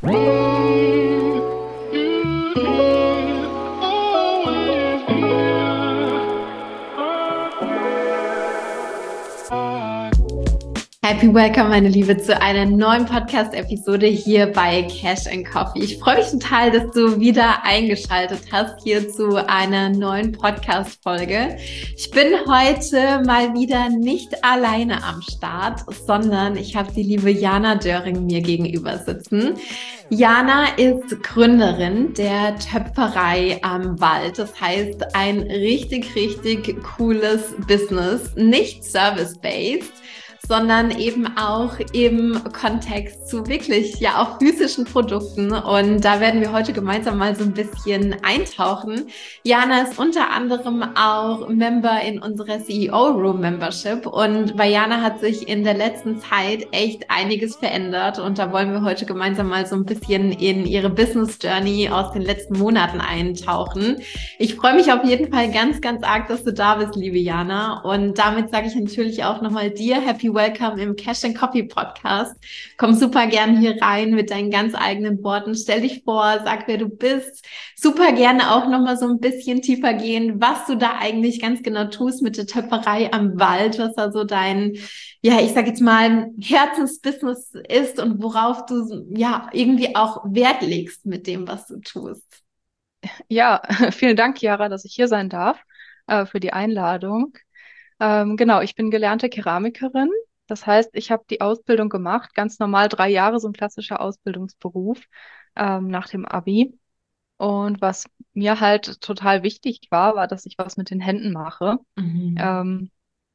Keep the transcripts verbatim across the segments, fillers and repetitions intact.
Happy Welcome, meine Liebe, zu einer neuen Podcast-Episode hier bei Cash and Coffee. Ich freue mich total, dass du wieder eingeschaltet hast hier zu einer neuen Podcast-Folge. Ich bin heute mal wieder nicht alleine am Start, sondern ich habe die liebe Jana Döring mir gegenüber sitzen. Jana ist Gründerin der Töpferei am Wald. Das heißt, ein richtig, richtig cooles Business, nicht service-based, sondern eben auch im Kontext zu wirklich ja auch physischen Produkten. Und da werden wir heute gemeinsam mal so ein bisschen eintauchen. Jana ist unter anderem auch Member in unserer C E O Room Membership. Und bei Jana hat sich in der letzten Zeit echt einiges verändert. Und da wollen wir heute gemeinsam mal so ein bisschen in ihre Business Journey aus den letzten Monaten eintauchen. Ich freue mich auf jeden Fall ganz, ganz arg, dass du da bist, liebe Jana. Und damit sage ich natürlich auch nochmal dir Happy Welcome im Cash and Coffee Podcast. Komm super gern hier rein mit deinen ganz eigenen Worten. Stell dich vor, sag, wer du bist. Super gerne auch nochmal so ein bisschen tiefer gehen, was du da eigentlich ganz genau tust mit der Töpferei am Wald, was da so dein, ja, ich sag jetzt mal, Herzensbusiness ist und worauf du ja irgendwie auch Wert legst mit dem, was du tust. Ja, vielen Dank, Chiara, dass ich hier sein darf, äh, für die Einladung. Ähm, genau, ich bin gelernte Keramikerin. Das heißt, ich habe die Ausbildung gemacht, ganz normal drei Jahre, so ein klassischer Ausbildungsberuf, ähm, nach dem Abi. Und was mir halt total wichtig war, war, dass ich was mit den Händen mache, Mhm. ähm,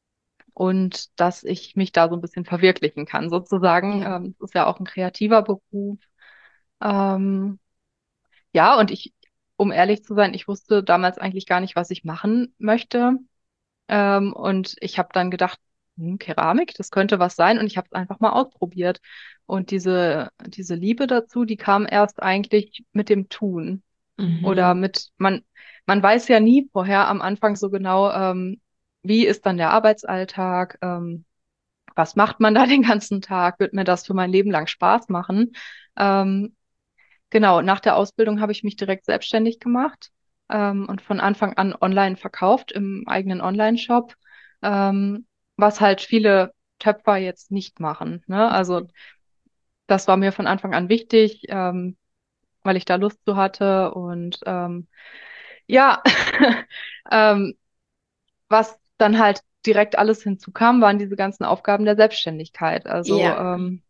und dass ich mich da so ein bisschen verwirklichen kann, sozusagen. Ja. Ähm, es ist ja auch ein kreativer Beruf. Ähm, ja, und ich, um ehrlich zu sein, ich wusste damals eigentlich gar nicht, was ich machen möchte. Ähm, und ich habe dann gedacht, hm, Keramik, das könnte was sein. Und ich habe es einfach mal ausprobiert. Und diese, diese Liebe dazu, die kam erst eigentlich mit dem Tun. Oder Mhm. mit, man, man weiß ja nie vorher am Anfang so genau, ähm, wie ist dann der Arbeitsalltag, ähm, was macht man da den ganzen Tag, wird mir das für mein Leben lang Spaß machen. Ähm, Genau, nach der Ausbildung habe ich mich direkt selbstständig gemacht, ähm, und von Anfang an online verkauft im eigenen Online-Shop, ähm, was halt viele Töpfer jetzt nicht machen. Ne? Also das war mir von Anfang an wichtig, ähm, weil ich da Lust zu hatte. Und ähm, ja, ähm, was dann halt direkt alles hinzukam, waren diese ganzen Aufgaben der Selbstständigkeit. Also Ja. ähm,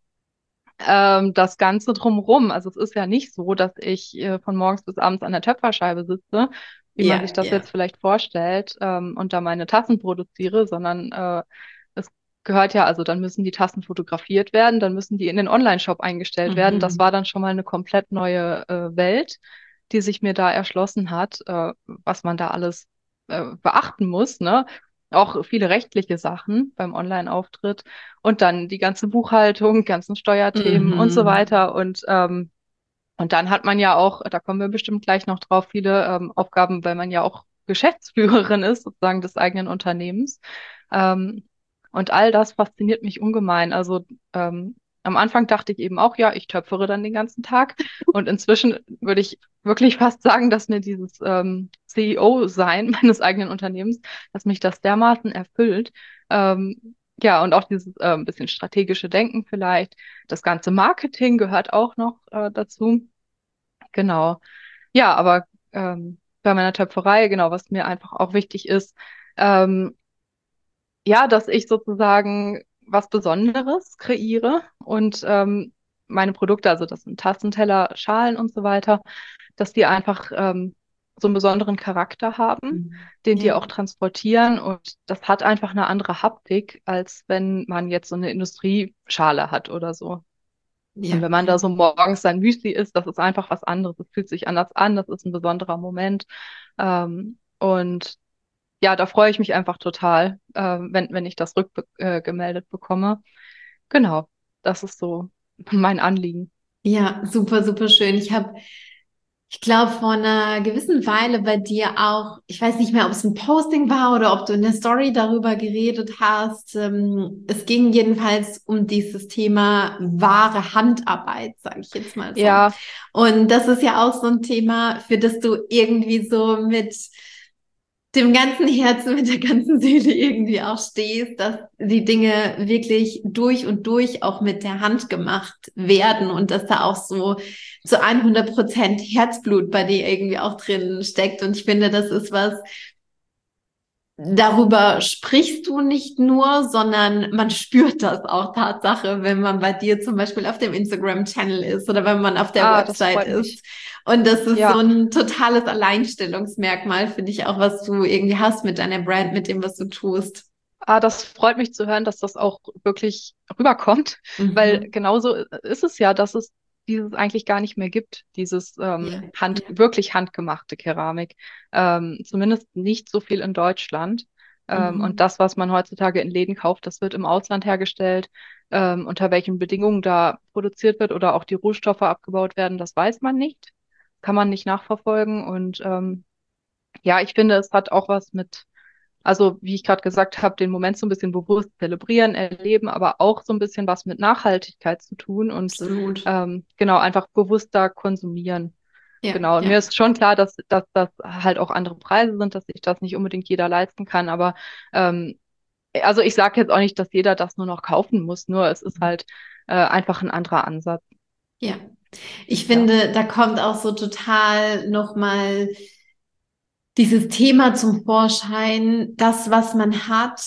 ähm, das Ganze drumherum. Also es ist ja nicht so, dass ich äh, von morgens bis abends an der Töpferscheibe sitze, wie man sich Ja, das ja. jetzt vielleicht vorstellt, ähm, und da meine Tassen produziere, sondern äh, es gehört ja, also dann müssen die Tassen fotografiert werden, dann müssen die in den Online-Shop eingestellt werden. Das Mhm. war dann schon mal eine komplett neue äh, Welt, die sich mir da erschlossen hat, äh, was man da alles äh, beachten muss, ne? Auch viele rechtliche Sachen beim Online-Auftritt und dann die ganze Buchhaltung, ganzen Steuerthemen und so Mhm. weiter. Und, ähm, und dann hat man ja auch, da kommen wir bestimmt gleich noch drauf, viele ähm, Aufgaben, weil man ja auch Geschäftsführerin ist, sozusagen des eigenen Unternehmens. Ähm, und all das fasziniert mich ungemein. Also ähm, am Anfang dachte ich eben auch, ja, ich töpfere dann den ganzen Tag. Und inzwischen würde ich wirklich fast sagen, dass mir dieses ähm, C E O-Sein meines eigenen Unternehmens, dass mich das dermaßen erfüllt. Ähm, ja, und auch dieses äh, ein bisschen strategische Denken vielleicht. Das ganze Marketing gehört auch noch äh, dazu. Genau. Ja, aber ähm, bei meiner Töpferei, genau, was mir einfach auch wichtig ist, ähm, ja, dass ich sozusagen was Besonderes kreiere und ähm, meine Produkte, also das sind Tassen, Teller, Schalen und so weiter, dass die einfach ähm, so einen besonderen Charakter haben, Mhm. den die Ja, auch transportieren, und das hat einfach eine andere Haptik, als wenn man jetzt so eine Industrieschale hat oder so. Und ja, wenn man ja. da so morgens sein Müsli isst, das ist einfach was anderes. Es fühlt sich anders an, das ist ein besonderer Moment. Ähm, und ja, da freue ich mich einfach total, äh, wenn, wenn ich das rückgemeldet äh, gemeldet bekomme. Genau, das ist so mein Anliegen. Ja, super, super schön. Ich habe Ich glaube, vor einer gewissen Weile bei dir auch, ich weiß nicht mehr, ob es ein Posting war oder ob du in der Story darüber geredet hast. Ähm, es ging jedenfalls um dieses Thema wahre Handarbeit, sage ich jetzt mal so. Ja, Und das ist ja auch so ein Thema, für das du irgendwie so mit dem ganzen Herzen, mit der ganzen Seele irgendwie auch stehst, dass die Dinge wirklich durch und durch auch mit der Hand gemacht werden und dass da auch so zu hundert Prozent Herzblut bei dir irgendwie auch drin steckt. Und ich finde, das ist was, darüber sprichst du nicht nur, sondern man spürt das auch Tatsache, wenn man bei dir zum Beispiel auf dem Instagram-Channel ist oder wenn man auf der ah, das Website freut ist. mich. Und das ist so Ja, ein totales Alleinstellungsmerkmal, finde ich auch, was du irgendwie hast mit deiner Brand, mit dem, was du tust. ah, das freut mich zu hören, dass das auch wirklich rüberkommt, weil Mhm. genauso ist es ja, dass es dieses eigentlich gar nicht mehr gibt, dieses Ja, ähm, Hand, ja. wirklich handgemachte Keramik. Ähm, zumindest nicht so viel in Deutschland. Ähm, und Mhm. das, was man heutzutage in Läden kauft, das wird im Ausland hergestellt. Ähm, unter welchen Bedingungen da produziert wird oder auch die Rohstoffe abgebaut werden, das weiß man nicht, kann man nicht nachverfolgen. Und ähm, ja, ich finde, es hat auch was mit, also wie ich gerade gesagt habe, den Moment so ein bisschen bewusst zelebrieren, erleben, aber auch so ein bisschen was mit Nachhaltigkeit zu tun und Absolut. ähm, genau, einfach bewusster konsumieren. Ja, Genau, und ja. mir ist schon klar, dass, dass das halt auch andere Preise sind, dass sich das nicht unbedingt jeder leisten kann, aber ähm, also ich sage jetzt auch nicht, dass jeder das nur noch kaufen muss, nur es ist halt äh, einfach ein anderer Ansatz. Ja. Ich Ja, finde, da kommt auch so total nochmal dieses Thema zum Vorschein, das, was man hat,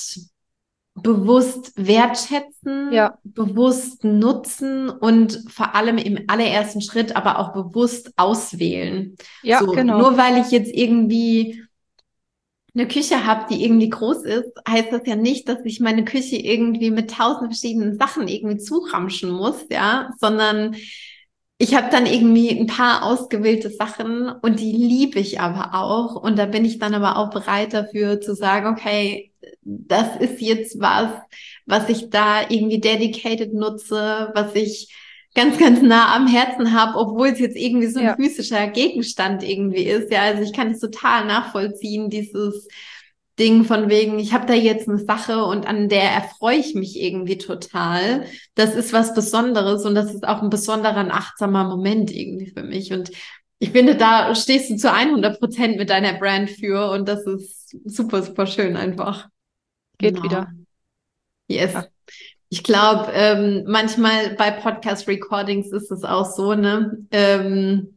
bewusst wertschätzen, ja, bewusst nutzen und vor allem im allerersten Schritt aber auch bewusst auswählen. ja, So, genau. nur weil ich jetzt irgendwie eine Küche habe, die irgendwie groß ist, heißt das ja nicht, dass ich meine Küche irgendwie mit tausend verschiedenen Sachen irgendwie zuramschen muss, ja, sondern ich habe dann irgendwie ein paar ausgewählte Sachen und die liebe ich aber auch. Und da bin ich dann aber auch bereit dafür zu sagen, okay, das ist jetzt was, was ich da irgendwie dedicated nutze, was ich ganz, ganz nah am Herzen habe, obwohl es jetzt irgendwie so ein Ja, physischer Gegenstand irgendwie ist. Ja, also ich kann es total nachvollziehen, dieses Ding von wegen, ich habe da jetzt eine Sache und an der erfreue ich mich irgendwie total. Das ist was Besonderes und das ist auch ein besonderer, ein achtsamer Moment irgendwie für mich. Und ich finde, da stehst du zu hundert Prozent mit deiner Brand für und das ist super, super schön einfach. geht Genau. wieder. Yes. Ja, Ich glaube, ähm, manchmal bei Podcast-Recordings ist es auch so, ne? Ähm,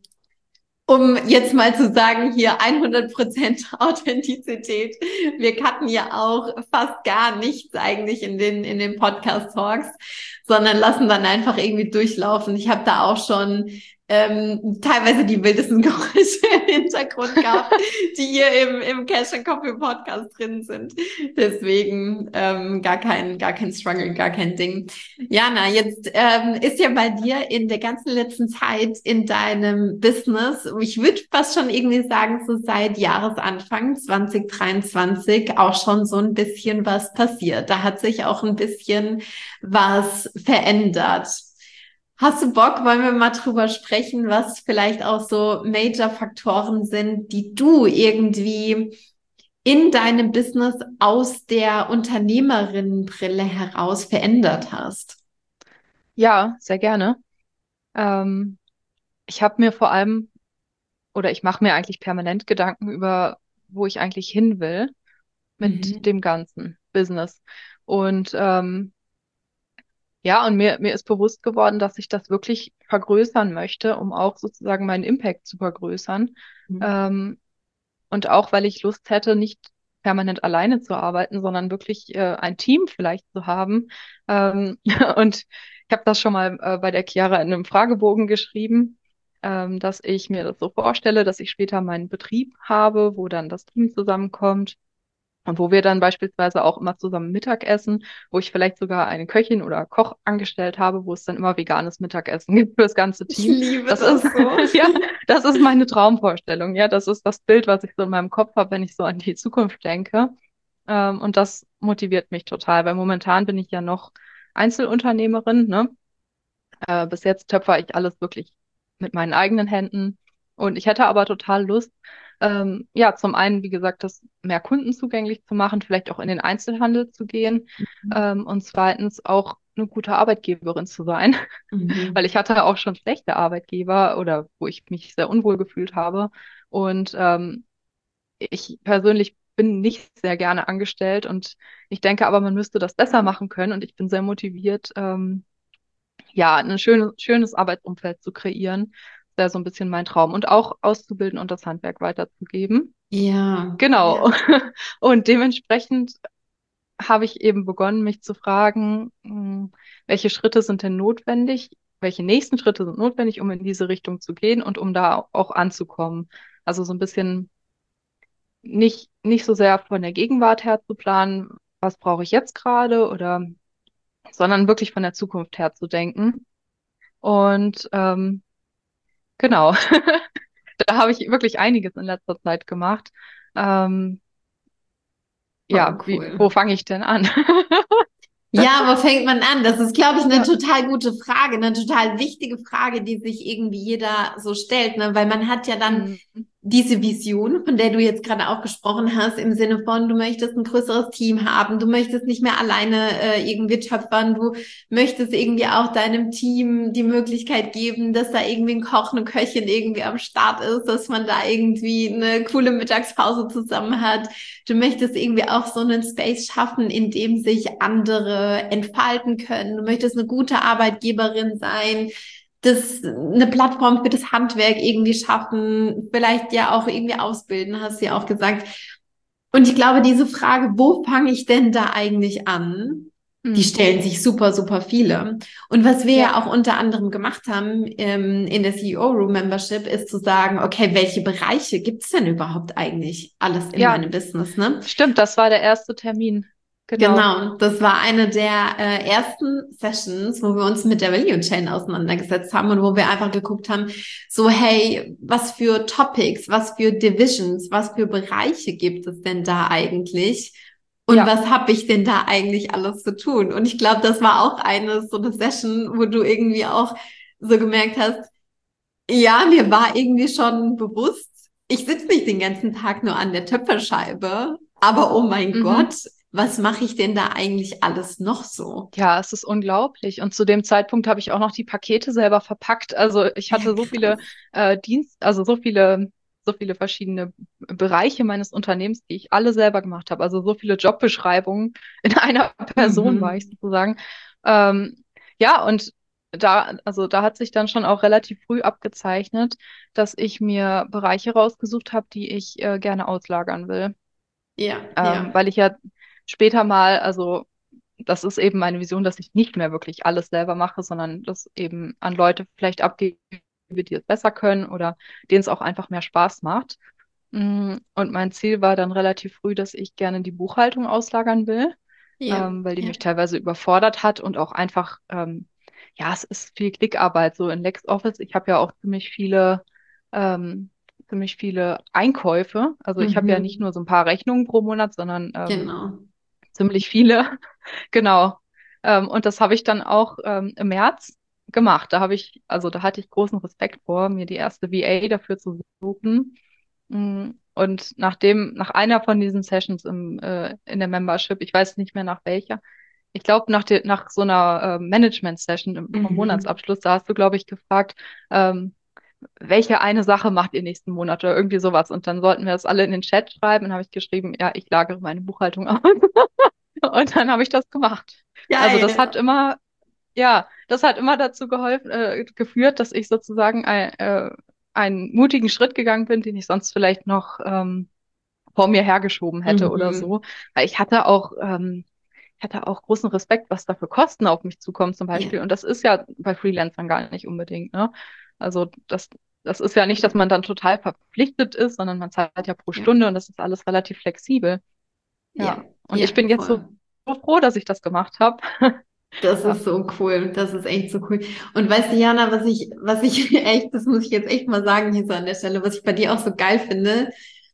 um jetzt mal zu sagen, hier hundert Prozent Authentizität. Wir cutten ja auch fast gar nichts eigentlich in den, in den Podcast-Talks, sondern lassen dann einfach irgendwie durchlaufen. Ich habe da auch schon ähm, teilweise die wildesten Geräusche im Hintergrund gehabt, die hier im, im Cash and Coffee Podcast drin sind. Deswegen ähm, gar kein, gar kein Struggle, gar kein Ding. Jana, jetzt ähm, ist ja bei dir in der ganzen letzten Zeit in deinem Business, ich würde fast schon irgendwie sagen, so seit Jahresanfang zwanzig dreiundzwanzig auch schon so ein bisschen was passiert. Da hat sich auch ein bisschen was verändert. Hast du Bock, wollen wir mal drüber sprechen, was vielleicht auch so Major-Faktoren sind, die du irgendwie in deinem Business aus der Unternehmerinnenbrille heraus verändert hast? ja, sehr gerne. Ähm, ich habe mir vor allem, oder ich mache mir eigentlich permanent Gedanken über, wo ich eigentlich hin will mit Mhm. dem ganzen Business. Und ähm, ja, und mir, mir ist bewusst geworden, dass ich das wirklich vergrößern möchte, um auch sozusagen meinen Impact zu vergrößern. Mhm. Ähm, und auch, weil ich Lust hätte, nicht permanent alleine zu arbeiten, sondern wirklich äh, ein Team vielleicht zu haben. Ähm, und ich habe das schon mal äh, bei der Chiara in einem Fragebogen geschrieben, ähm, dass ich mir das so vorstelle, dass ich später meinen Betrieb habe, wo dann das Team zusammenkommt. Und wo wir dann beispielsweise auch immer zusammen Mittag essen, wo ich vielleicht sogar eine Köchin oder Koch angestellt habe, wo es dann immer veganes Mittagessen gibt für das ganze Ich Team. liebe Das ist, das so. ja, das ist meine Traumvorstellung. Ja, das ist das Bild, was ich so in meinem Kopf habe, wenn ich so an die Zukunft denke. Ähm, und das motiviert mich total, weil momentan bin ich ja noch Einzelunternehmerin, ne? Äh, bis jetzt töpfer ich alles wirklich mit meinen eigenen Händen. Und ich hätte aber total Lust, ähm, ja, zum einen, wie gesagt, das mehr Kunden zugänglich zu machen, vielleicht auch in den Einzelhandel zu gehen, ähm, und zweitens auch eine gute Arbeitgeberin zu sein, weil Mhm. ich hatte auch schon schlechte Arbeitgeber oder wo ich mich sehr unwohl gefühlt habe. Und ähm, ich persönlich bin nicht sehr gerne angestellt und ich denke aber, man müsste das besser machen können und ich bin sehr motiviert, ähm, ja, ein schönes, schönes Arbeitsumfeld zu kreieren. Das wäre so ein bisschen mein Traum und auch auszubilden und das Handwerk weiterzugeben. Ja, Genau. ja. Und dementsprechend habe ich eben begonnen, mich zu fragen, mh, welche Schritte sind denn notwendig? Welche nächsten Schritte sind notwendig, um in diese Richtung zu gehen und um da auch anzukommen? Also so ein bisschen nicht, nicht so sehr von der Gegenwart her zu planen, was brauche ich jetzt gerade oder, sondern wirklich von der Zukunft her zu denken. Und ähm, genau, da habe ich wirklich einiges in letzter Zeit gemacht. Ähm, Voll ja, wie, wo cool. fange ich denn an? Ja, wo fängt man an? Das ist, glaube ich, eine Ja. total gute Frage, eine total wichtige Frage, die sich irgendwie jeder so stellt, ne? Weil man hat ja dann Mhm. diese Vision, von der du jetzt gerade auch gesprochen hast, im Sinne von, du möchtest ein größeres Team haben, du möchtest nicht mehr alleine äh, irgendwie töpfern, du möchtest irgendwie auch deinem Team die Möglichkeit geben, dass da irgendwie ein Koch, eine Köchin irgendwie am Start ist, dass man da irgendwie eine coole Mittagspause zusammen hat. Du möchtest irgendwie auch so einen Space schaffen, in dem sich andere entfalten können. Du möchtest eine gute Arbeitgeberin sein, das eine Plattform für das Handwerk irgendwie schaffen, vielleicht ja auch irgendwie ausbilden, hast du ja auch gesagt. Und ich glaube, diese Frage, wo fange ich denn da eigentlich an? Die Mhm. stellen sich super, super viele. Und was wir Ja. ja auch unter anderem gemacht haben ähm, in der C E O Room Membership, ist zu sagen, okay, welche Bereiche gibt's denn überhaupt eigentlich alles in Ja, meinem Business, ne? stimmt, das war der erste Termin. Genau. Genau, das war eine der äh, ersten Sessions, wo wir uns mit der Value Chain auseinandergesetzt haben und wo wir einfach geguckt haben, so hey, was für Topics, was für Divisions, was für Bereiche gibt es denn da eigentlich? Und Ja. was habe ich denn da eigentlich alles zu tun? Und ich glaube, das war auch eine so eine Session, wo du irgendwie auch so gemerkt hast, ja, mir war irgendwie schon bewusst, ich sitze nicht den ganzen Tag nur an der Töpferscheibe, aber oh mein Mhm. Gott, was mache ich denn da eigentlich alles noch so? Ja, es ist unglaublich. Und zu dem Zeitpunkt habe ich auch noch die Pakete selber verpackt. Also ich Ja, hatte so viele krass. äh, Dienst, also so viele, so viele verschiedene Bereiche meines Unternehmens, die ich alle selber gemacht habe. Also so viele Jobbeschreibungen in einer Person war ich Mhm. sozusagen. Ähm, ja, und da, also da hat sich dann schon auch relativ früh abgezeichnet, dass ich mir Bereiche rausgesucht habe, die ich äh, gerne auslagern will. Ja, Ähm, ja. weil ich ja später mal, also das ist eben meine Vision, dass ich nicht mehr wirklich alles selber mache, sondern das eben an Leute vielleicht abgebe, die es besser können oder denen es auch einfach mehr Spaß macht. Mm, Und mein Ziel war dann relativ früh, dass ich gerne die Buchhaltung auslagern will, Ja, ähm, weil die ja. mich teilweise überfordert hat und auch einfach, ähm, ja, es ist viel Klickarbeit so in LexOffice. Ich habe ja auch ziemlich viele, ähm, ziemlich viele Einkäufe. Also ich habe ja nicht Mhm. nur so ein paar Rechnungen pro Monat, sondern ähm, Genau. ziemlich viele. Genau. Ähm, und das habe ich dann auch ähm, im März gemacht. Da habe ich, also da hatte ich großen Respekt vor, mir die erste V A dafür zu suchen. Mm, Und nachdem, nach einer von diesen Sessions im, äh, in der Membership, ich weiß nicht mehr nach welcher, ich glaube nach, der- nach so einer äh, Management-Session im, vom Mhm. Monatsabschluss, da hast du, glaube ich, gefragt, ähm, welche eine Sache macht ihr nächsten Monat oder irgendwie sowas. Und dann sollten wir das alle in den Chat schreiben. Und habe ich geschrieben, ja, ich lagere meine Buchhaltung aus. Und dann habe ich das gemacht. Also das hat Geil. immer, ja, das hat immer dazu geholfen, äh, geführt, dass ich sozusagen ein, äh, einen mutigen Schritt gegangen bin, den ich sonst vielleicht noch ähm, vor mir hergeschoben hätte oder Mhm. so. Weil ich hatte auch, ähm, ich hatte auch großen Respekt, was da für Kosten auf mich zukommen zum Ja, Beispiel. Und das ist ja bei Freelancern gar nicht unbedingt, ne? Also das, das ist ja nicht, dass ja, man dann total verpflichtet ist, sondern man zahlt ja pro ja, Stunde und das ist alles relativ flexibel. ja, Ja. Und ja, ich bin jetzt so voll. so froh, dass ich das gemacht habe. Das Ja. ist so cool. Das ist echt so cool. Und weißt du, Jana, was ich, was ich echt, das muss ich jetzt echt mal sagen hier so an der Stelle, was ich bei dir auch so geil finde,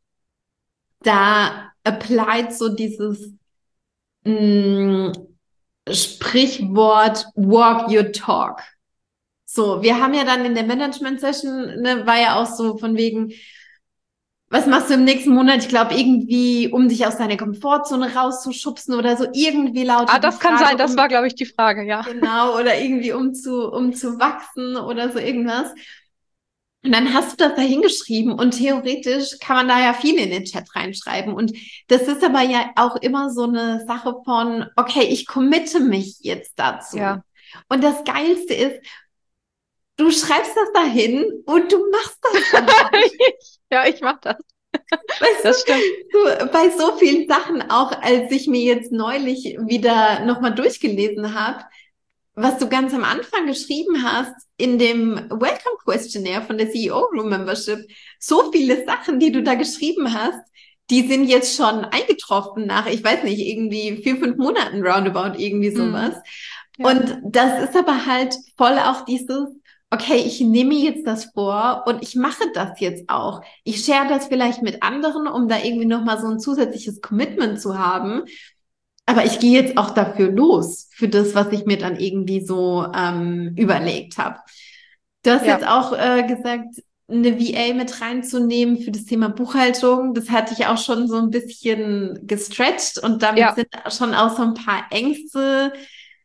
da applied so dieses mh, Sprichwort walk your talk. So, wir haben ja dann in der Management-Session, ne, war ja auch so von wegen, was machst du im nächsten Monat? Ich glaube, irgendwie, um dich aus deiner Komfortzone rauszuschubsen oder so, irgendwie Ah, lautet die das kann sein, Frage, das war, um, glaube ich, die Frage, ja. genau, oder irgendwie um zu, um zu wachsen oder so irgendwas. Und dann hast du das da hingeschrieben und theoretisch kann man da ja viel in den Chat reinschreiben. Und das ist aber ja auch immer so eine Sache von, okay, ich committe mich jetzt dazu. Ja. Und das Geilste ist, du schreibst das dahin und du machst das dann auch. Ja, ich mach das. Weißt Das stimmt. du, so, bei so vielen Sachen, auch als ich mir jetzt neulich wieder nochmal durchgelesen habe, was du ganz am Anfang geschrieben hast in dem Welcome Questionnaire von der C E O Room Membership, so viele Sachen, die du da geschrieben hast, die sind jetzt schon eingetroffen nach, ich weiß nicht, irgendwie vier, fünf Monaten roundabout, irgendwie sowas. Mhm. Ja. Und das ist aber halt voll auch dieses, okay, ich nehme mir jetzt das vor und ich mache das jetzt auch. Ich share das vielleicht mit anderen, um da irgendwie nochmal so ein zusätzliches Commitment zu haben. Aber ich gehe jetzt auch dafür los, für das, was ich mir dann irgendwie so ähm, überlegt habe. Du hast jetzt Ja. auch äh, gesagt, eine V A mit reinzunehmen für das Thema Buchhaltung. Das hatte ich auch schon so ein bisschen gestretched und damit Ja. sind schon auch so ein paar Ängste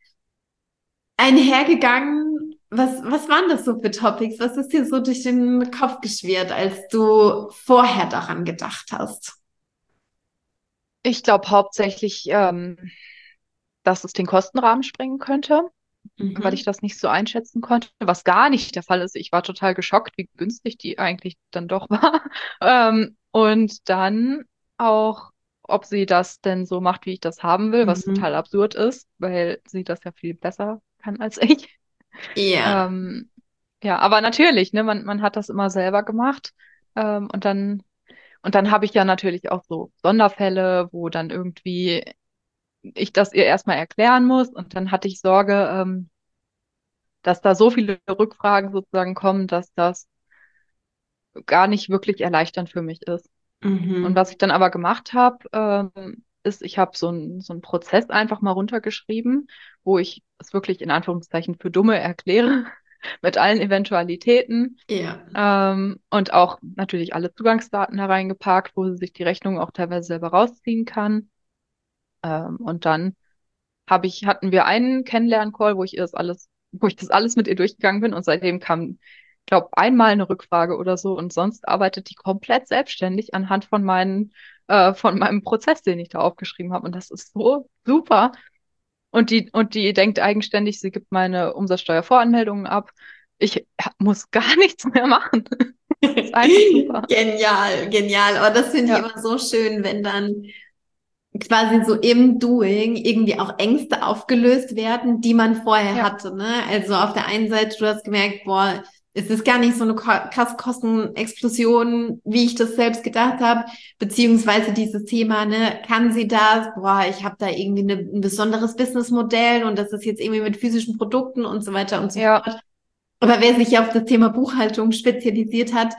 einhergegangen. Was, was waren das so für Topics? Was ist dir so durch den Kopf geschwirrt, als du vorher daran gedacht hast? Ich glaube hauptsächlich, ähm, dass es den Kostenrahmen sprengen könnte, weil ich Mhm. das nicht so einschätzen konnte, was gar nicht der Fall ist. Ich war total geschockt, wie günstig die eigentlich dann doch war. Ähm, und dann auch, ob sie das denn so macht, wie ich das haben will, was total Mhm. absurd ist, weil sie das ja viel besser kann als ich. Ja. Ähm, ja, aber natürlich, ne, man, man hat das immer selber gemacht. Ähm, und dann, und dann habe ich ja natürlich auch so Sonderfälle, wo dann irgendwie ich das ihr erstmal erklären muss. Und dann hatte ich Sorge, ähm, dass da so viele Rückfragen sozusagen kommen, dass das gar nicht wirklich erleichternd für mich ist. Und Mhm. was ich dann aber gemacht habe, ähm, ist, ich habe so einen so einen Prozess einfach mal runtergeschrieben, wo ich es wirklich in Anführungszeichen für Dumme erkläre, mit allen Eventualitäten. Ja. Ähm, und auch natürlich alle Zugangsdaten da reingepackt, wo sie sich die Rechnung auch teilweise selber rausziehen kann. Ähm, und dann habe ich, hatten wir einen Kennenlern-Call, wo ich ihr das alles, wo ich das alles mit ihr durchgegangen bin und seitdem kam, glaube einmal eine Rückfrage oder so und sonst arbeitet die komplett selbstständig anhand von meinen, äh, von meinem Prozess, den ich da aufgeschrieben habe und das ist so super. Und die, und die denkt eigenständig, sie gibt meine Umsatzsteuervoranmeldungen ab. Ich muss gar nichts mehr machen. Ist einfach super. Genial, genial. Aber das finde ich Ja, immer so schön, wenn dann quasi so im Doing irgendwie auch Ängste aufgelöst werden, die man vorher ja, hatte, ne? Also auf der einen Seite, du hast gemerkt, boah, es ist gar nicht so eine ko- krasse Kostenexplosion, wie ich das selbst gedacht habe, beziehungsweise dieses Thema, ne, kann sie das? Boah, ich habe da irgendwie eine, ein besonderes Businessmodell und das ist jetzt irgendwie mit physischen Produkten und so weiter und so ja, fort. Aber wer sich auf das Thema Buchhaltung spezialisiert hat,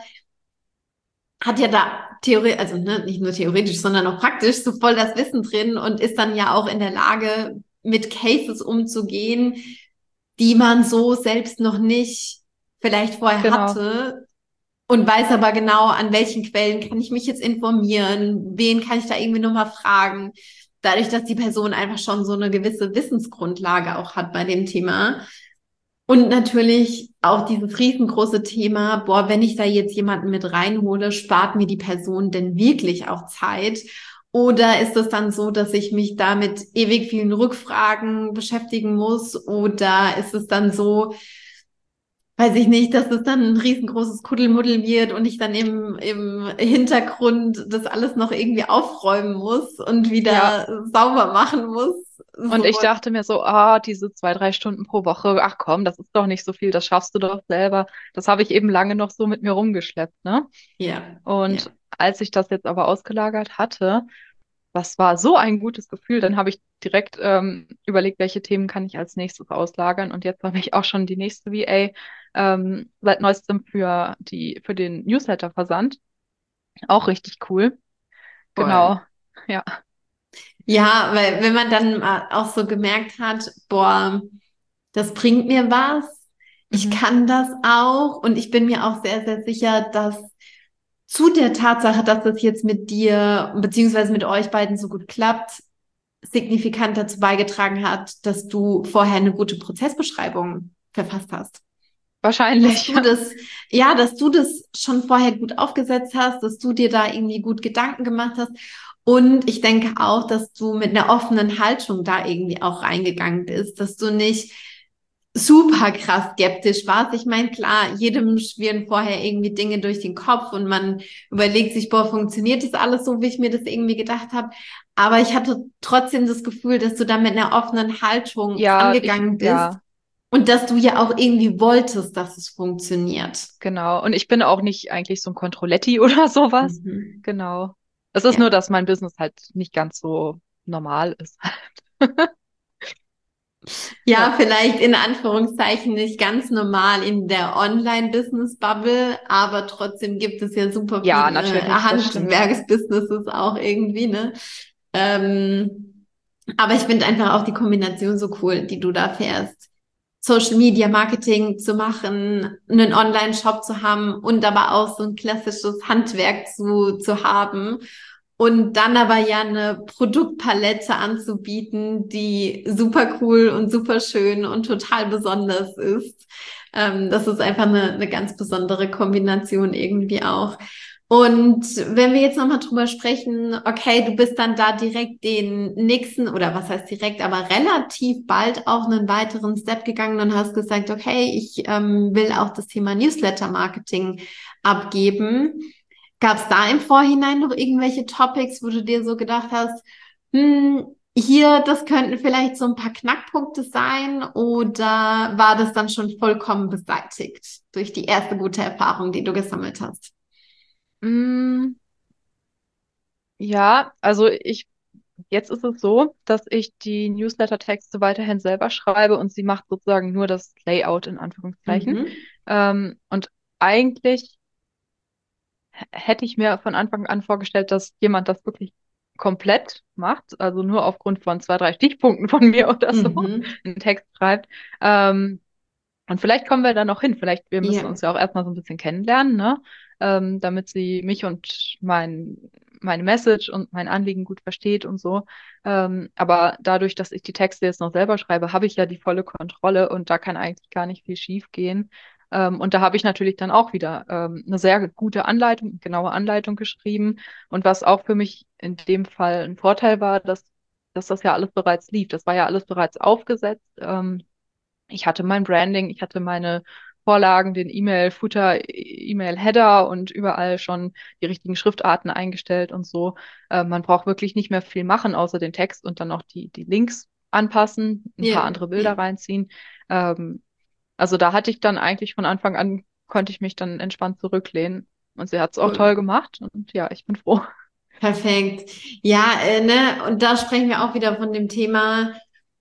hat ja da theoretisch, also ne, nicht nur theoretisch, sondern auch praktisch so voll das Wissen drin und ist dann ja auch in der Lage, mit Cases umzugehen, die man so selbst noch nicht vielleicht vorher genau. hatte und weiß aber genau, an welchen Quellen kann ich mich jetzt informieren, wen kann ich da irgendwie nochmal fragen. Dadurch, dass die Person einfach schon so eine gewisse Wissensgrundlage auch hat bei dem Thema. Und natürlich auch dieses riesengroße Thema, boah, wenn ich da jetzt jemanden mit reinhole, spart mir die Person denn wirklich auch Zeit? Oder ist es dann so, dass ich mich da mit ewig vielen Rückfragen beschäftigen muss? Oder ist es dann so, weiß ich nicht, dass es dann ein riesengroßes Kuddelmuddel wird und ich dann im, im Hintergrund das alles noch irgendwie aufräumen muss und Ja. wieder sauber machen muss? Und So, ich dachte mir so, ah, diese zwei, drei Stunden pro Woche, ach komm, das ist doch nicht so viel, das schaffst du doch selber. Das habe ich eben lange noch so mit mir rumgeschleppt, ne? ja, Und ja, als ich das jetzt aber ausgelagert hatte, das war so ein gutes Gefühl, dann habe ich direkt ähm, überlegt, welche Themen kann ich als nächstes auslagern. Und jetzt habe ich auch schon die nächste V A ähm, seit neuestem für die, für den Newsletter-Versand. Auch richtig cool. voll. Genau. Ja, Ja, weil wenn man dann mal auch so gemerkt hat, boah, das bringt mir was, Ich Mhm. kann das auch und ich bin mir auch sehr, sehr sicher, dass zu der Tatsache, dass das jetzt mit dir beziehungsweise mit euch beiden so gut klappt, signifikant dazu beigetragen hat, dass du vorher eine gute Prozessbeschreibung verfasst hast. Dass Wahrscheinlich, du ja. das, ja, dass du das schon vorher gut aufgesetzt hast, dass du dir da irgendwie gut Gedanken gemacht hast. Und ich denke auch, dass du mit einer offenen Haltung da irgendwie auch reingegangen bist, dass du nicht super krass skeptisch warst. Ich meine, klar, jedem schwirren vorher irgendwie Dinge durch den Kopf und man überlegt sich, boah, funktioniert das alles so, wie ich mir das irgendwie gedacht habe. Aber ich hatte trotzdem das Gefühl, dass du da mit einer offenen Haltung Ja, ich, rangegangen bist ja, und dass du ja auch irgendwie wolltest, dass es funktioniert. genau. Und ich bin auch nicht eigentlich so ein Controletti oder sowas. Mhm. Genau. Es ist nur, Ja. dass mein Business halt nicht ganz so normal ist. Ja, Ja, vielleicht in Anführungszeichen nicht ganz normal in der Online-Business-Bubble, aber trotzdem gibt es ja super ja, viele natürlich, das stimmt. Handwerksbusinesses auch irgendwie, ne? Ähm, aber ich finde einfach auch die Kombination so cool, die du da fährst. Social Media Marketing zu machen, einen Online-Shop zu haben und aber auch so ein klassisches Handwerk zu, zu haben. Und dann aber ja eine Produktpalette anzubieten, die super cool und super schön und total besonders ist. Ähm, das ist einfach eine, eine ganz besondere Kombination irgendwie auch. Und wenn wir jetzt nochmal drüber sprechen, okay, du bist dann da direkt den nächsten, oder was heißt direkt, aber relativ bald auch einen weiteren Step gegangen und hast gesagt, okay, ich ähm, will auch das Thema Newsletter-Marketing abgeben. Gab es da im Vorhinein noch irgendwelche Topics, wo du dir so gedacht hast, hm, hier, das könnten vielleicht so ein paar Knackpunkte sein, oder war das dann schon vollkommen beseitigt durch die erste gute Erfahrung, die du gesammelt hast? Mm, ja, also ich, jetzt ist es so, dass ich die Newsletter-Texte weiterhin selber schreibe und sie macht sozusagen nur das Layout in Anführungszeichen. Mhm. Ähm, und eigentlich hätte ich mir von Anfang an vorgestellt, dass jemand das wirklich komplett macht, also nur aufgrund von zwei, drei Stichpunkten von mir oder so Mhm. einen Text schreibt. Ähm, und vielleicht kommen wir da noch hin. Vielleicht, wir müssen Ja, uns ja auch erstmal so ein bisschen kennenlernen, ne? Ähm, damit sie mich und mein, meine Message und mein Anliegen gut versteht und so. Ähm, aber dadurch, dass ich die Texte jetzt noch selber schreibe, habe ich ja die volle Kontrolle und da kann eigentlich gar nicht viel schief gehen. Ähm, und da habe ich natürlich dann auch wieder ähm, eine sehr gute Anleitung, genaue Anleitung geschrieben. Und was auch für mich in dem Fall ein Vorteil war, dass, dass das ja alles bereits lief. Das war ja alles bereits aufgesetzt. Ähm, ich hatte mein Branding, ich hatte meine Vorlagen, den E-Mail-Footer, E-Mail-Header und überall schon die richtigen Schriftarten eingestellt und so. Äh, man braucht wirklich nicht mehr viel machen, außer den Text und dann noch die, die Links anpassen, ein paar ja, andere ja, Bilder reinziehen. Ähm, also da hatte ich dann eigentlich von Anfang an, konnte ich mich dann entspannt zurücklehnen. Und sie hat es auch cool. toll gemacht. Und ja, ich bin froh. Perfekt. Ja, äh, ne, und da sprechen wir auch wieder von dem Thema,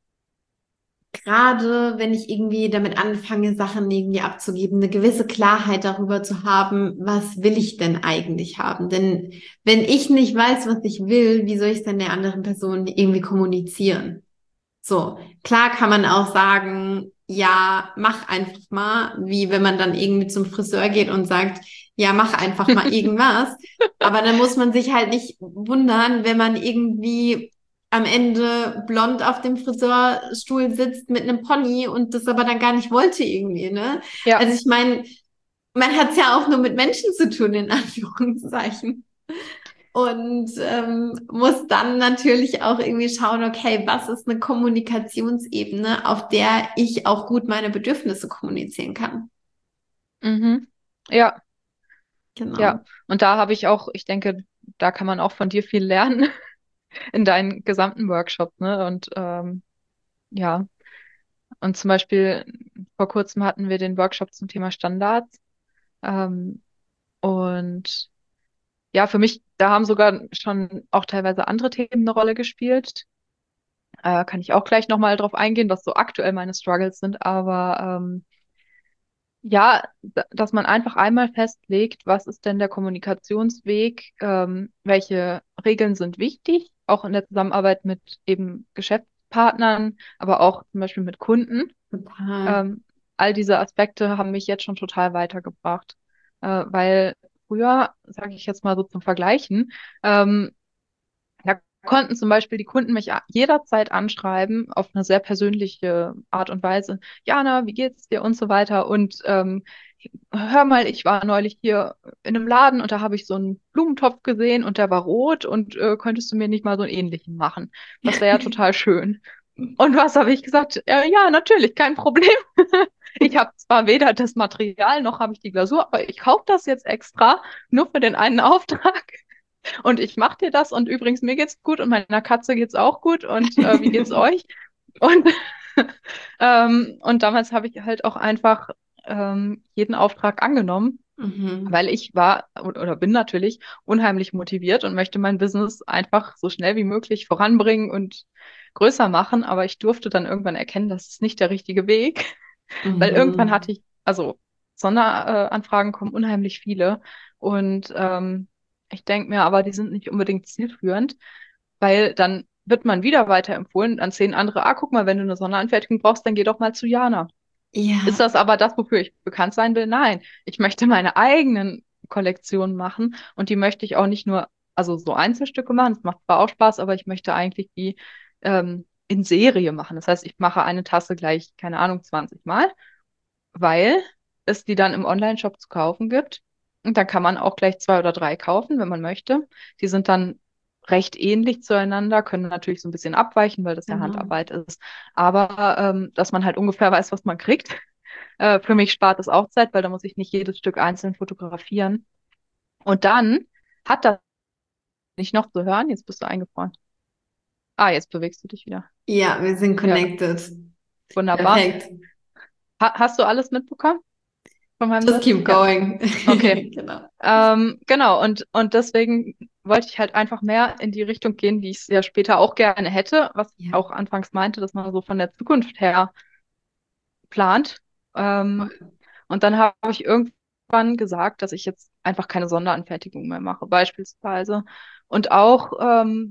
gerade wenn ich irgendwie damit anfange, Sachen irgendwie abzugeben, eine gewisse Klarheit darüber zu haben, was will ich denn eigentlich haben? Denn wenn ich nicht weiß, was ich will, wie soll ich es denn der anderen Person irgendwie kommunizieren? So, klar kann man auch sagen, ja, mach einfach mal, wie wenn man dann irgendwie zum Friseur geht und sagt, ja, mach einfach mal irgendwas. Aber dann muss man sich halt nicht wundern, wenn man irgendwie am Ende blond auf dem Friseurstuhl sitzt mit einem Pony und das aber dann gar nicht wollte irgendwie, ne? Ja. Also ich meine, man hat es ja auch nur mit Menschen zu tun, in Anführungszeichen. Und ähm, muss dann natürlich auch irgendwie schauen, okay, was ist eine Kommunikationsebene, auf der ich auch gut meine Bedürfnisse kommunizieren kann. Mhm. Ja, Genau. ja. Und da habe ich auch, ich denke, da kann man auch von dir viel lernen in deinen gesamten Workshops, ne? Und ähm, ja, und zum Beispiel vor kurzem hatten wir den Workshop zum Thema Standards. Ähm, und ja, für mich, da haben sogar schon auch teilweise andere Themen eine Rolle gespielt. Äh, kann ich auch gleich nochmal drauf eingehen, was so aktuell meine Struggles sind. Aber ähm, ja, d- dass man einfach einmal festlegt, was ist denn der Kommunikationsweg, ähm, welche Regeln sind wichtig, auch in der Zusammenarbeit mit eben Geschäftspartnern, aber auch zum Beispiel mit Kunden. Total. Ähm, all diese Aspekte haben mich jetzt schon total weitergebracht. Äh, weil früher, sage ich jetzt mal so zum Vergleichen, ähm, da konnten zum Beispiel die Kunden mich a- jederzeit anschreiben auf eine sehr persönliche Art und Weise. Jana, wie geht's dir und so weiter. Und ähm, hör mal, ich war neulich hier in einem Laden und da habe ich so einen Blumentopf gesehen und der war rot und äh, könntest du mir nicht mal so einen ähnlichen machen? Das wäre ja total schön. Und was habe ich gesagt? Äh, ja, natürlich, kein Problem. Ich habe zwar weder das Material noch habe ich die Glasur, aber ich kaufe das jetzt extra nur für den einen Auftrag. Und ich mache dir das und übrigens, mir geht's gut und meiner Katze geht's auch gut und äh, wie geht's euch? Und, ähm, und damals habe ich halt auch einfach ähm, jeden Auftrag angenommen, Mhm. weil ich war oder oder bin natürlich unheimlich motiviert und möchte mein Business einfach so schnell wie möglich voranbringen und größer machen. Aber ich durfte dann irgendwann erkennen, das ist nicht der richtige Weg, weil irgendwann Mhm. hatte ich, also Sonderanfragen kommen unheimlich viele und ähm, ich denke mir aber, die sind nicht unbedingt zielführend, weil dann wird man wieder weiterempfohlen, dann sehen andere, ah, guck mal, wenn du eine Sonderanfertigung brauchst, dann geh doch mal zu Jana. Ist Ja. das aber das, wofür ich bekannt sein will? Nein, ich möchte meine eigenen Kollektionen machen und die möchte ich auch nicht nur, also so Einzelstücke machen, das macht zwar auch Spaß, aber ich möchte eigentlich die ähm, in Serie machen. Das heißt, ich mache eine Tasse gleich, keine Ahnung, zwanzig Mal, weil es die dann im Online-Shop zu kaufen gibt. Und dann kann man auch gleich zwei oder drei kaufen, wenn man möchte. Die sind dann recht ähnlich zueinander, können natürlich so ein bisschen abweichen, weil das ja Genau. Handarbeit ist. Aber ähm, dass man halt ungefähr weiß, was man kriegt. Äh, für mich spart es auch Zeit, weil da muss ich nicht jedes Stück einzeln fotografieren. Und dann hat das nicht noch zu hören. Jetzt bist du eingefroren. Ah, jetzt bewegst du dich wieder. Ja, wir sind Ja, connected. wunderbar. Perfekt. Ha hast du alles mitbekommen von meinem Just Satz? keep Ja. going. Okay. Genau. Ähm, genau, und, und deswegen wollte ich halt einfach mehr in die Richtung gehen, die ich ja später auch gerne hätte, was ich Ja. auch anfangs meinte, dass man so von der Zukunft her plant. Ähm, Voll. und dann habe ich irgendwann gesagt, dass ich jetzt einfach keine Sonderanfertigung mehr mache, beispielsweise. Und auch, ähm,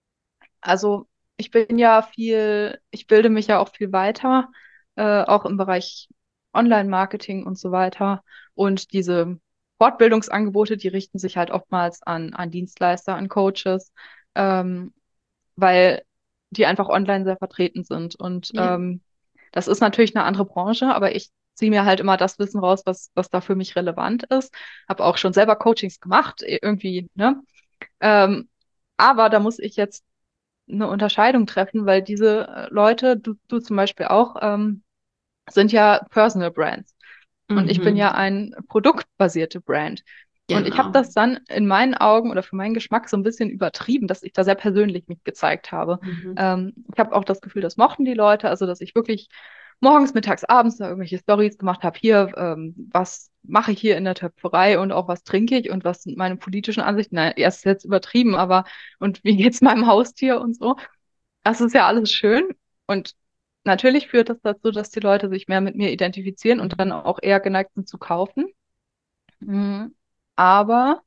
also ich bin ja viel, ich bilde mich ja auch viel weiter, äh, auch im Bereich Online-Marketing und so weiter. Und diese Fortbildungsangebote, die richten sich halt oftmals an, an Dienstleister, an Coaches, ähm, weil die einfach online sehr vertreten sind. Und Ja. ähm, das ist natürlich eine andere Branche, aber ich ziehe mir halt immer das Wissen raus, was, was da für mich relevant ist. Habe auch schon selber Coachings gemacht, irgendwie, ne? Ähm, aber da muss ich jetzt eine Unterscheidung treffen, weil diese äh, Leute, du, du zum Beispiel auch, ähm, sind ja Personal Brands. Und ich bin ja Mhm. ein produktbasierte Brand. Und ich habe Genau. das dann in meinen Augen oder für meinen Geschmack so ein bisschen übertrieben, dass ich da sehr persönlich mich gezeigt habe. Mhm. Ähm, ich habe auch das Gefühl, das mochten die Leute, also dass ich wirklich morgens, mittags, abends da irgendwelche Stories gemacht habe. Hier, ähm, was mache ich hier in der Töpferei und auch was trinke ich und was sind meine politischen Ansichten? Nein, erst jetzt übertrieben, aber und wie geht's meinem Haustier und so. Das ist ja alles schön. Und natürlich führt das dazu, dass die Leute sich mehr mit mir identifizieren und dann auch eher geneigt sind zu kaufen. Mhm. Aber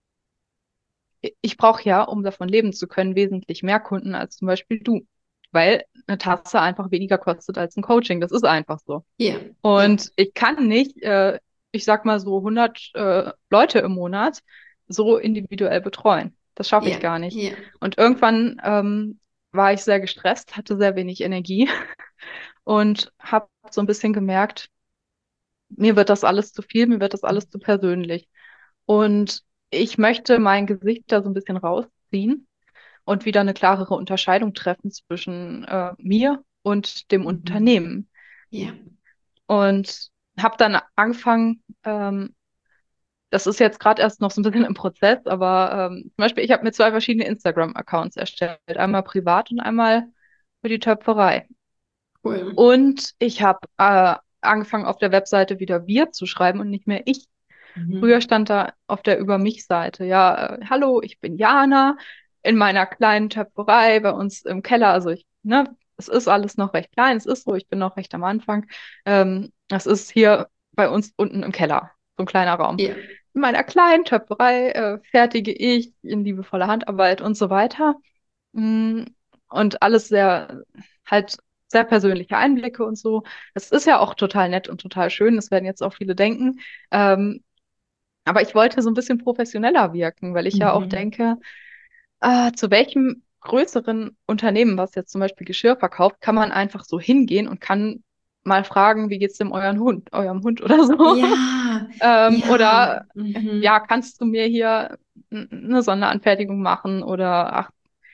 ich brauche ja, um davon leben zu können, wesentlich mehr Kunden als zum Beispiel du. Weil eine Tasse einfach weniger kostet als ein Coaching. Das ist einfach so. Ja. Ja. Und ich kann nicht, äh, ich sag mal so hundert äh, Leute im Monat so individuell betreuen. Das schaffe ich Ja. gar nicht. Ja. Und irgendwann ähm, war ich sehr gestresst, hatte sehr wenig Energie und habe so ein bisschen gemerkt, mir wird das alles zu viel, mir wird das alles zu persönlich. Und ich möchte mein Gesicht da so ein bisschen rausziehen und wieder eine klarere Unterscheidung treffen zwischen äh, mir und dem Mhm. Unternehmen. Ja. Und habe dann angefangen, ähm, das ist jetzt gerade erst noch so ein bisschen im Prozess, aber ähm, zum Beispiel, ich habe mir zwei verschiedene Instagram-Accounts erstellt. Einmal privat und einmal für die Töpferei. Cool. Und ich habe äh, angefangen, auf der Webseite wieder wir zu schreiben und nicht mehr ich. Früher Mhm. stand da auf der Über mich-Seite, ja, äh, hallo, ich bin Jana in meiner kleinen Töpferei bei uns im Keller. Also ich, ne, es ist alles noch recht klein, es ist so, ich bin noch recht am Anfang. Ähm, das ist hier bei uns unten im Keller, so ein kleiner Raum. Ja. In meiner kleinen Töpferei äh, fertige ich in liebevoller Handarbeit und so weiter. Mm, Und alles sehr halt sehr persönliche Einblicke und so. Das ist ja auch total nett und total schön. Das werden jetzt auch viele denken. Ähm, aber ich wollte so ein bisschen professioneller wirken, weil ich ja auch Mhm. denke, äh, zu welchem größeren Unternehmen, was jetzt zum Beispiel Geschirr verkauft, kann man einfach so hingehen und kann mal fragen, wie geht's dem euren Hund, eurem Hund oder so? Ja, Ähm, ja. oder ja, Mhm. kannst du mir hier n- eine Sonderanfertigung machen? Oder ach,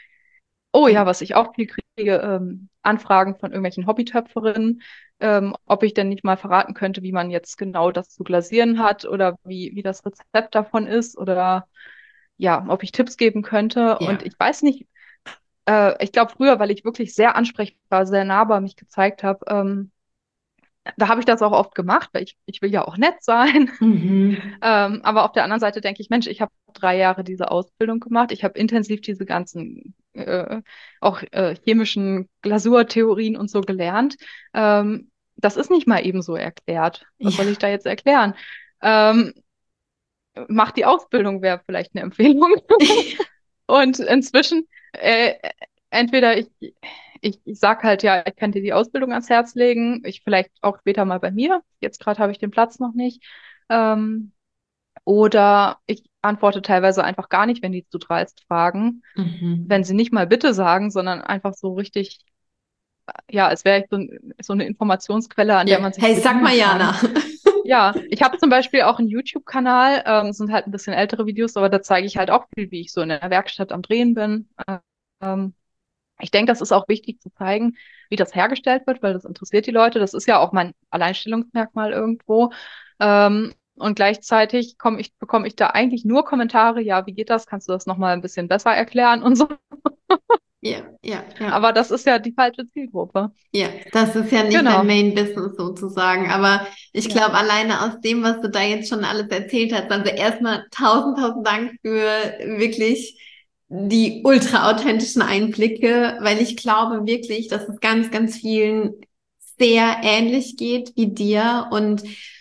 oh Ja. ja, was ich auch viel kriege, ähm, Anfragen von irgendwelchen Hobbytöpferinnen, ähm, ob ich denn nicht mal verraten könnte, wie man jetzt genau das zu glasieren hat oder wie, wie das Rezept davon ist oder ja, ob ich Tipps geben könnte. Und Ja. ich weiß nicht, äh, ich glaube früher, weil ich wirklich sehr ansprechbar, sehr nahbar mich gezeigt habe, ähm, da habe ich das auch oft gemacht, weil ich, ich will ja auch nett sein. Mhm. Ähm, aber auf der anderen Seite denke ich, Mensch, ich habe drei Jahre diese Ausbildung gemacht. Ich habe intensiv diese ganzen äh, auch äh, chemischen Glasurtheorien und so gelernt. Ähm, das ist nicht mal eben so erklärt. Was soll ich Ja. da jetzt erklären? Ähm, Mach die Ausbildung wäre vielleicht eine Empfehlung. Und inzwischen, äh, entweder ich, ich, ich sag halt, ja, ich kann dir die Ausbildung ans Herz legen, ich vielleicht auch später mal bei mir. Jetzt gerade habe ich den Platz noch nicht. Ähm, oder ich antworte teilweise einfach gar nicht, wenn die zu dreist fragen. Wenn Mhm. sie nicht mal bitte sagen, sondern einfach so richtig, ja, als wäre ich so, ein, so eine Informationsquelle, an Ja. der man sich Hey, sag mal bedienen kann. Jana. Ja, ich habe zum Beispiel auch einen YouTube-Kanal, ähm, sind halt ein bisschen ältere Videos, aber da zeige ich halt auch viel, wie ich so in der Werkstatt am Drehen bin. Ähm, Ich denke, das ist auch wichtig zu zeigen, wie das hergestellt wird, weil das interessiert die Leute. Das ist ja auch mein Alleinstellungsmerkmal irgendwo. Ähm, und gleichzeitig komme ich, bekomme ich da eigentlich nur Kommentare, ja, wie geht das? Kannst du das nochmal ein bisschen besser erklären und so. Ja, ja, ja. Aber das ist ja die falsche Zielgruppe. Ja, das ist ja nicht dein Genau. Main Business sozusagen, aber ich Ja. glaube, alleine aus dem, was du da jetzt schon alles erzählt hast, also erstmal tausend, tausend Dank für wirklich die ultra authentischen Einblicke, weil ich glaube wirklich, dass es ganz, ganz vielen sehr ähnlich geht wie dir und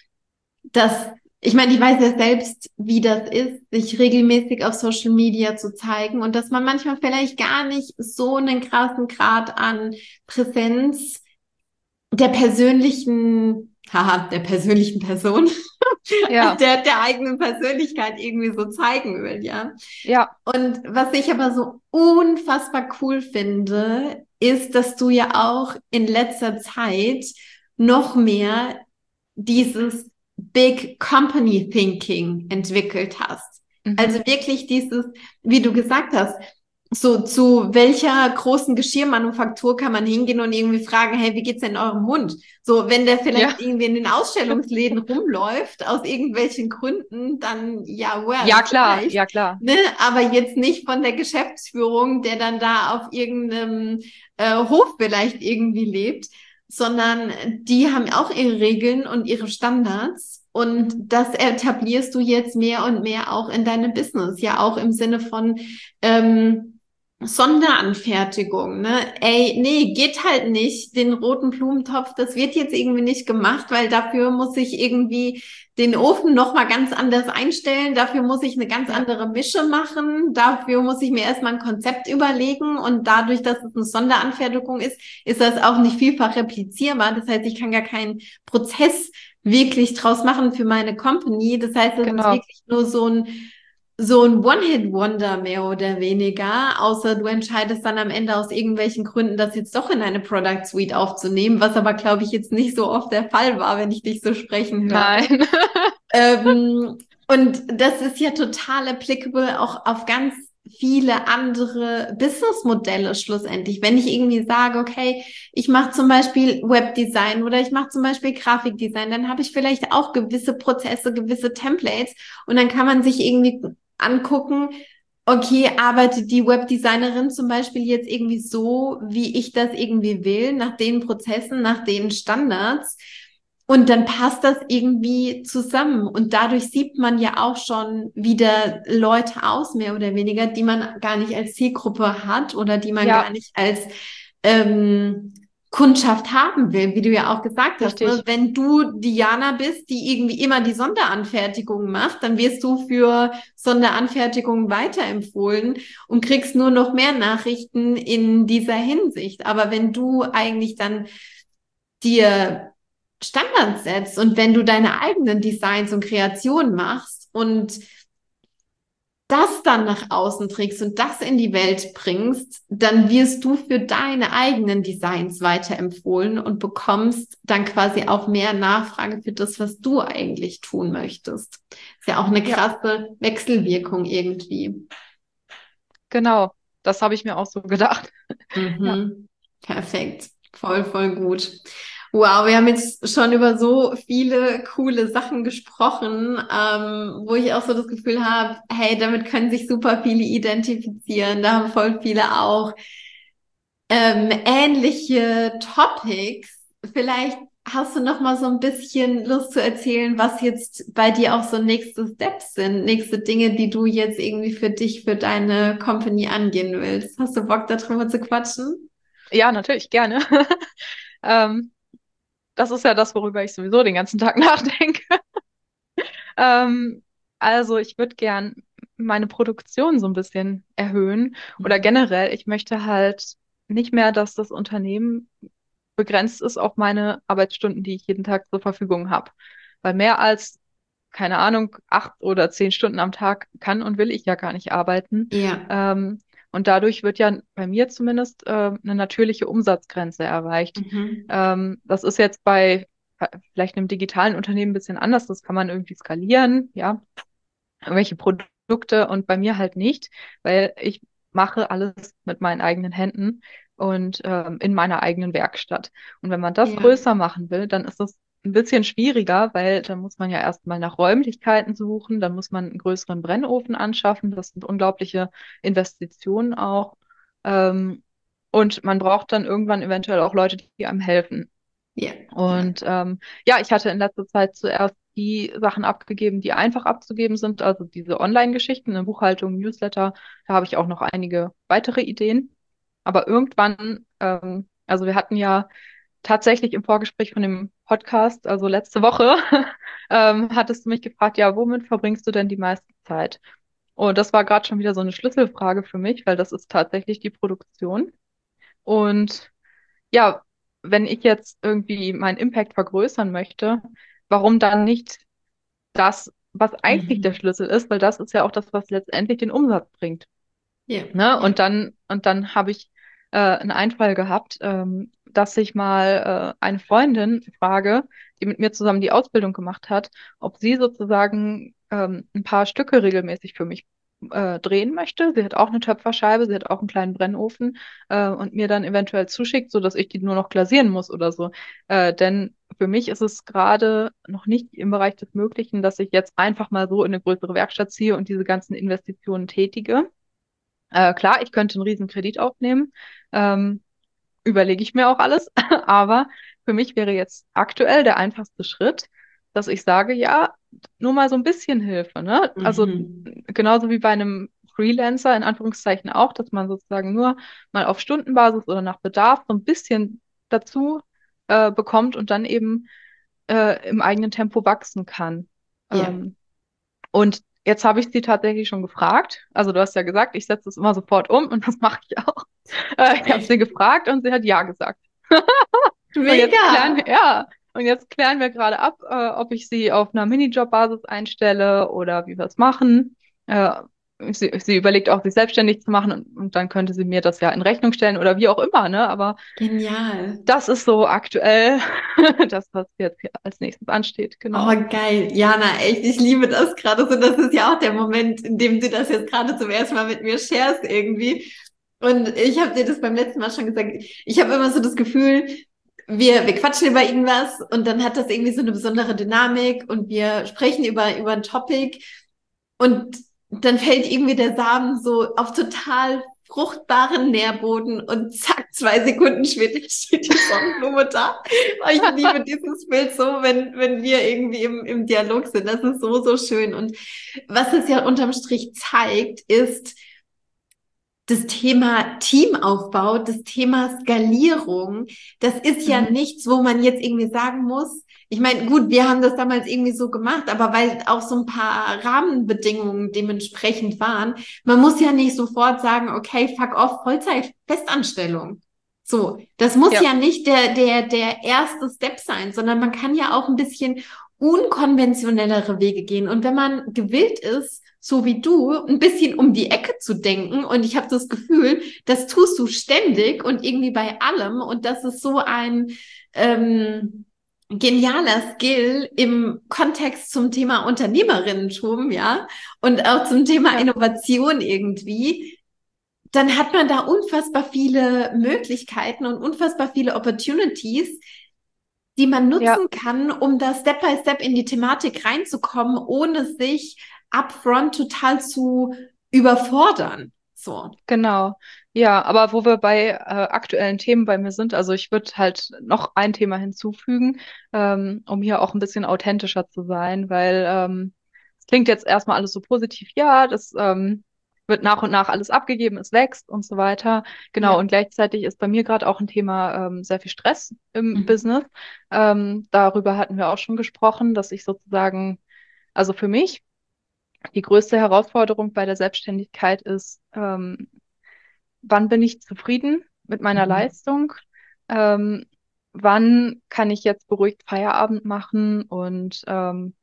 dass, ich meine, ich weiß ja selbst, wie das ist, sich regelmäßig auf Social Media zu zeigen und dass man manchmal vielleicht gar nicht so einen krassen Grad an Präsenz der persönlichen, haha, der persönlichen Person, Ja, der, der eigenen Persönlichkeit irgendwie so zeigen will, ja. ja, Und was ich aber so unfassbar cool finde, ist, dass du ja auch in letzter Zeit noch mehr dieses Big Company Thinking entwickelt hast. Also mhm. wirklich dieses, wie du gesagt hast, so zu welcher großen Geschirrmanufaktur kann man hingehen und irgendwie fragen, hey, wie geht's denn eurem Hund? So, wenn der vielleicht Ja, irgendwie in den Ausstellungsläden rumläuft, aus irgendwelchen Gründen, dann ja, well, ja, klar, vielleicht. ja, klar. Ne? Aber jetzt nicht von der Geschäftsführung, der dann da auf irgendeinem äh, Hof vielleicht irgendwie lebt, sondern die haben auch ihre Regeln und ihre Standards. Und Mhm. das etablierst du jetzt mehr und mehr auch in deinem Business, ja auch im Sinne von ähm, Sonderanfertigung, ne? Ey, nee, geht halt nicht. Den roten Blumentopf, das wird jetzt irgendwie nicht gemacht, weil dafür muss ich irgendwie den Ofen noch mal ganz anders einstellen. Dafür muss ich eine ganz Ja, andere Mische machen. Dafür muss ich mir erstmal ein Konzept überlegen. Und dadurch, dass es eine Sonderanfertigung ist, ist das auch nicht vielfach replizierbar. Das heißt, ich kann gar keinen Prozess wirklich draus machen für meine Company. Das heißt, es ist genau. wirklich nur so ein so ein One-Hit-Wonder mehr oder weniger, außer du entscheidest dann am Ende aus irgendwelchen Gründen, das jetzt doch in eine Product Suite aufzunehmen, was aber, glaube ich, jetzt nicht so oft der Fall war, wenn ich dich so sprechen höre. Nein. Ähm, und das ist ja total applicable auch auf ganz viele andere Businessmodelle schlussendlich. Wenn ich irgendwie sage, okay, ich mache zum Beispiel Webdesign oder ich mache zum Beispiel Grafikdesign, dann habe ich vielleicht auch gewisse Prozesse, gewisse Templates und dann kann man sich irgendwie angucken, okay, arbeitet die Webdesignerin zum Beispiel jetzt irgendwie so, wie ich das irgendwie will, nach den Prozessen, nach den Standards. Und dann passt das irgendwie zusammen. Und dadurch sieht man ja auch schon wieder Leute aus, mehr oder weniger, die man gar nicht als Zielgruppe hat oder die man gar Ja, nicht als ähm, Kundschaft haben will, wie du ja auch gesagt hast. Ne? Richtig. Wenn du Diana bist, die irgendwie immer die Sonderanfertigung macht, dann wirst du für Sonderanfertigung weiterempfohlen und kriegst nur noch mehr Nachrichten in dieser Hinsicht. Aber wenn du eigentlich dann dir Standards setzt und wenn du deine eigenen Designs und Kreationen machst und das dann nach außen trägst und das in die Welt bringst, dann wirst du für deine eigenen Designs weiterempfohlen und bekommst dann quasi auch mehr Nachfrage für das, was du eigentlich tun möchtest. Ist ja auch eine Ja, krasse Wechselwirkung irgendwie. genau. Das habe ich mir auch so gedacht. Ja. Mhm. Perfekt. Voll, voll gut. Wow, wir haben jetzt schon über so viele coole Sachen gesprochen, ähm, wo ich auch so das Gefühl habe, hey, damit können sich super viele identifizieren. Da haben voll viele auch ähm, ähnliche Topics. Vielleicht hast du noch mal so ein bisschen Lust zu erzählen, was jetzt bei dir auch so nächste Steps sind, nächste Dinge, die du jetzt irgendwie für dich, für deine Company angehen willst. Hast du Bock, darüber zu quatschen? Ja, natürlich, gerne. Ähm, das ist ja das, worüber ich sowieso den ganzen Tag nachdenke. Ähm, also ich würde gern meine Produktion so ein bisschen erhöhen oder Mhm. generell, ich möchte halt nicht mehr, dass das Unternehmen begrenzt ist auf meine Arbeitsstunden, die ich jeden Tag zur Verfügung habe. Weil mehr als, keine Ahnung, acht oder zehn Stunden am Tag kann und will ich ja gar nicht arbeiten. Ja. Ähm, und dadurch wird ja bei mir zumindest äh, eine natürliche Umsatzgrenze erreicht. Mhm. Ähm, das ist jetzt bei äh, vielleicht einem digitalen Unternehmen ein bisschen anders. Das kann man irgendwie skalieren, ja, irgendwelche Produkte und bei mir halt nicht, weil ich mache alles mit meinen eigenen Händen und ähm, in meiner eigenen Werkstatt. Und wenn man das Ja. größer machen will, dann ist es ein bisschen schwieriger, weil dann muss man ja erstmal nach Räumlichkeiten suchen, dann muss man einen größeren Brennofen anschaffen. Das sind unglaubliche Investitionen auch. Ähm, und man braucht dann irgendwann eventuell auch Leute, die einem helfen. Ja. Ja. Und ähm, ja, ich hatte in letzter Zeit zuerst die Sachen abgegeben, die einfach abzugeben sind, also diese Online-Geschichten, eine Buchhaltung, Newsletter, da habe ich auch noch einige weitere Ideen. Aber irgendwann, ähm, also wir hatten ja tatsächlich im Vorgespräch von dem Podcast, also letzte Woche, ähm, hattest du mich gefragt, ja, womit verbringst du denn die meiste Zeit? Und das war gerade schon wieder so eine Schlüsselfrage für mich, weil das ist tatsächlich die Produktion. Und ja, wenn ich jetzt irgendwie meinen Impact vergrößern möchte, warum dann nicht das, was eigentlich der Mhm. Schlüssel ist, weil das ist ja auch das, was letztendlich den Umsatz bringt. Ja. Ne? Ja. Und dann, und dann habe ich äh, einen Einfall gehabt, ähm, dass ich mal äh, eine Freundin frage, die mit mir zusammen die Ausbildung gemacht hat, ob sie sozusagen ähm, ein paar Stücke regelmäßig für mich äh, drehen möchte. Sie hat auch eine Töpferscheibe, sie hat auch einen kleinen Brennofen äh, und mir dann eventuell zuschickt, so dass ich die nur noch glasieren muss oder so. Äh, denn für mich ist es gerade noch nicht im Bereich des Möglichen, dass ich jetzt einfach mal so in eine größere Werkstatt ziehe und diese ganzen Investitionen tätige. Äh, klar, ich könnte einen riesen Kredit aufnehmen, ähm, überlege ich mir auch alles, aber für mich wäre jetzt aktuell der einfachste Schritt, dass ich sage, ja, nur mal so ein bisschen Hilfe, ne? Also Mhm. genauso wie bei einem Freelancer in Anführungszeichen auch, dass man sozusagen nur mal auf Stundenbasis oder nach Bedarf so ein bisschen dazu äh, bekommt und dann eben äh, im eigenen Tempo wachsen kann. Ja. Ähm, und jetzt habe ich sie tatsächlich schon gefragt. Also du hast ja gesagt, ich setze es immer sofort um und das mache ich auch. Äh, ich habe sie gefragt und sie hat ja gesagt. Und jetzt klären wir, Mega. ja, und jetzt klären wir gerade ab, äh, ob ich sie auf einer Minijob-Basis einstelle oder wie wir es machen. Äh, sie, sie überlegt auch, sich selbstständig zu machen und, und dann könnte sie mir das ja in Rechnung stellen oder wie auch immer, ne? Aber Genial. das ist so aktuell das, was jetzt hier als nächstes ansteht, Oh, genau. geil. Jana, echt, ich liebe das gerade so. Das ist ja auch der Moment, in dem du das jetzt gerade zum ersten Mal mit mir sharest irgendwie. Und ich habe dir das beim letzten Mal schon gesagt. Ich habe immer so das Gefühl, wir, wir quatschen über irgendwas und dann hat das irgendwie so eine besondere Dynamik und wir sprechen über, über ein Topic und dann fällt irgendwie der Samen so auf total fruchtbaren Nährboden und zack, zwei Sekunden später steht die Sonnenblume da. Oh, ich liebe dieses Bild so, wenn, wenn wir irgendwie im, im Dialog sind. Das ist so, so schön. Und was es ja unterm Strich zeigt, ist, das Thema Teamaufbau, das Thema Skalierung, das ist ja Mhm. nichts, wo man jetzt irgendwie sagen muss, ich meine, gut, wir haben das damals irgendwie so gemacht, aber weil auch so ein paar Rahmenbedingungen dementsprechend waren, man muss ja nicht sofort sagen, okay, fuck off, Vollzeit, Festanstellung. So, das muss Ja, ja nicht der, der, der erste Step sein, sondern man kann ja auch ein bisschen unkonventionellere Wege gehen. Und wenn man gewillt ist, so wie du, ein bisschen um die Ecke zu denken, und ich habe das Gefühl, das tust du ständig und irgendwie bei allem, und das ist so ein ähm, genialer Skill im Kontext zum Thema Unternehmerinnentum, ja, und auch zum Thema ja, Innovation irgendwie, dann hat man da unfassbar viele Möglichkeiten und unfassbar viele Opportunities, die man ja. nutzen kann, um da Step by Step in die Thematik reinzukommen, ohne sich upfront total zu überfordern. So. Genau. Ja, aber wo wir bei äh, aktuellen Themen bei mir sind, also ich würde halt noch ein Thema hinzufügen, ähm, um hier auch ein bisschen authentischer zu sein, weil ähm, es klingt jetzt erstmal alles so positiv, ja, das ähm, wird nach und nach alles abgegeben, es wächst und so weiter. Genau, Ja. und gleichzeitig ist bei mir gerade auch ein Thema ähm, sehr viel Stress im Mhm. Business. Ähm, darüber hatten wir auch schon gesprochen, dass ich sozusagen, also für mich, die größte Herausforderung bei der Selbstständigkeit ist, ähm, wann bin ich zufrieden mit meiner Mhm. Leistung? Ähm, wann kann ich jetzt beruhigt Feierabend machen? Und ähm,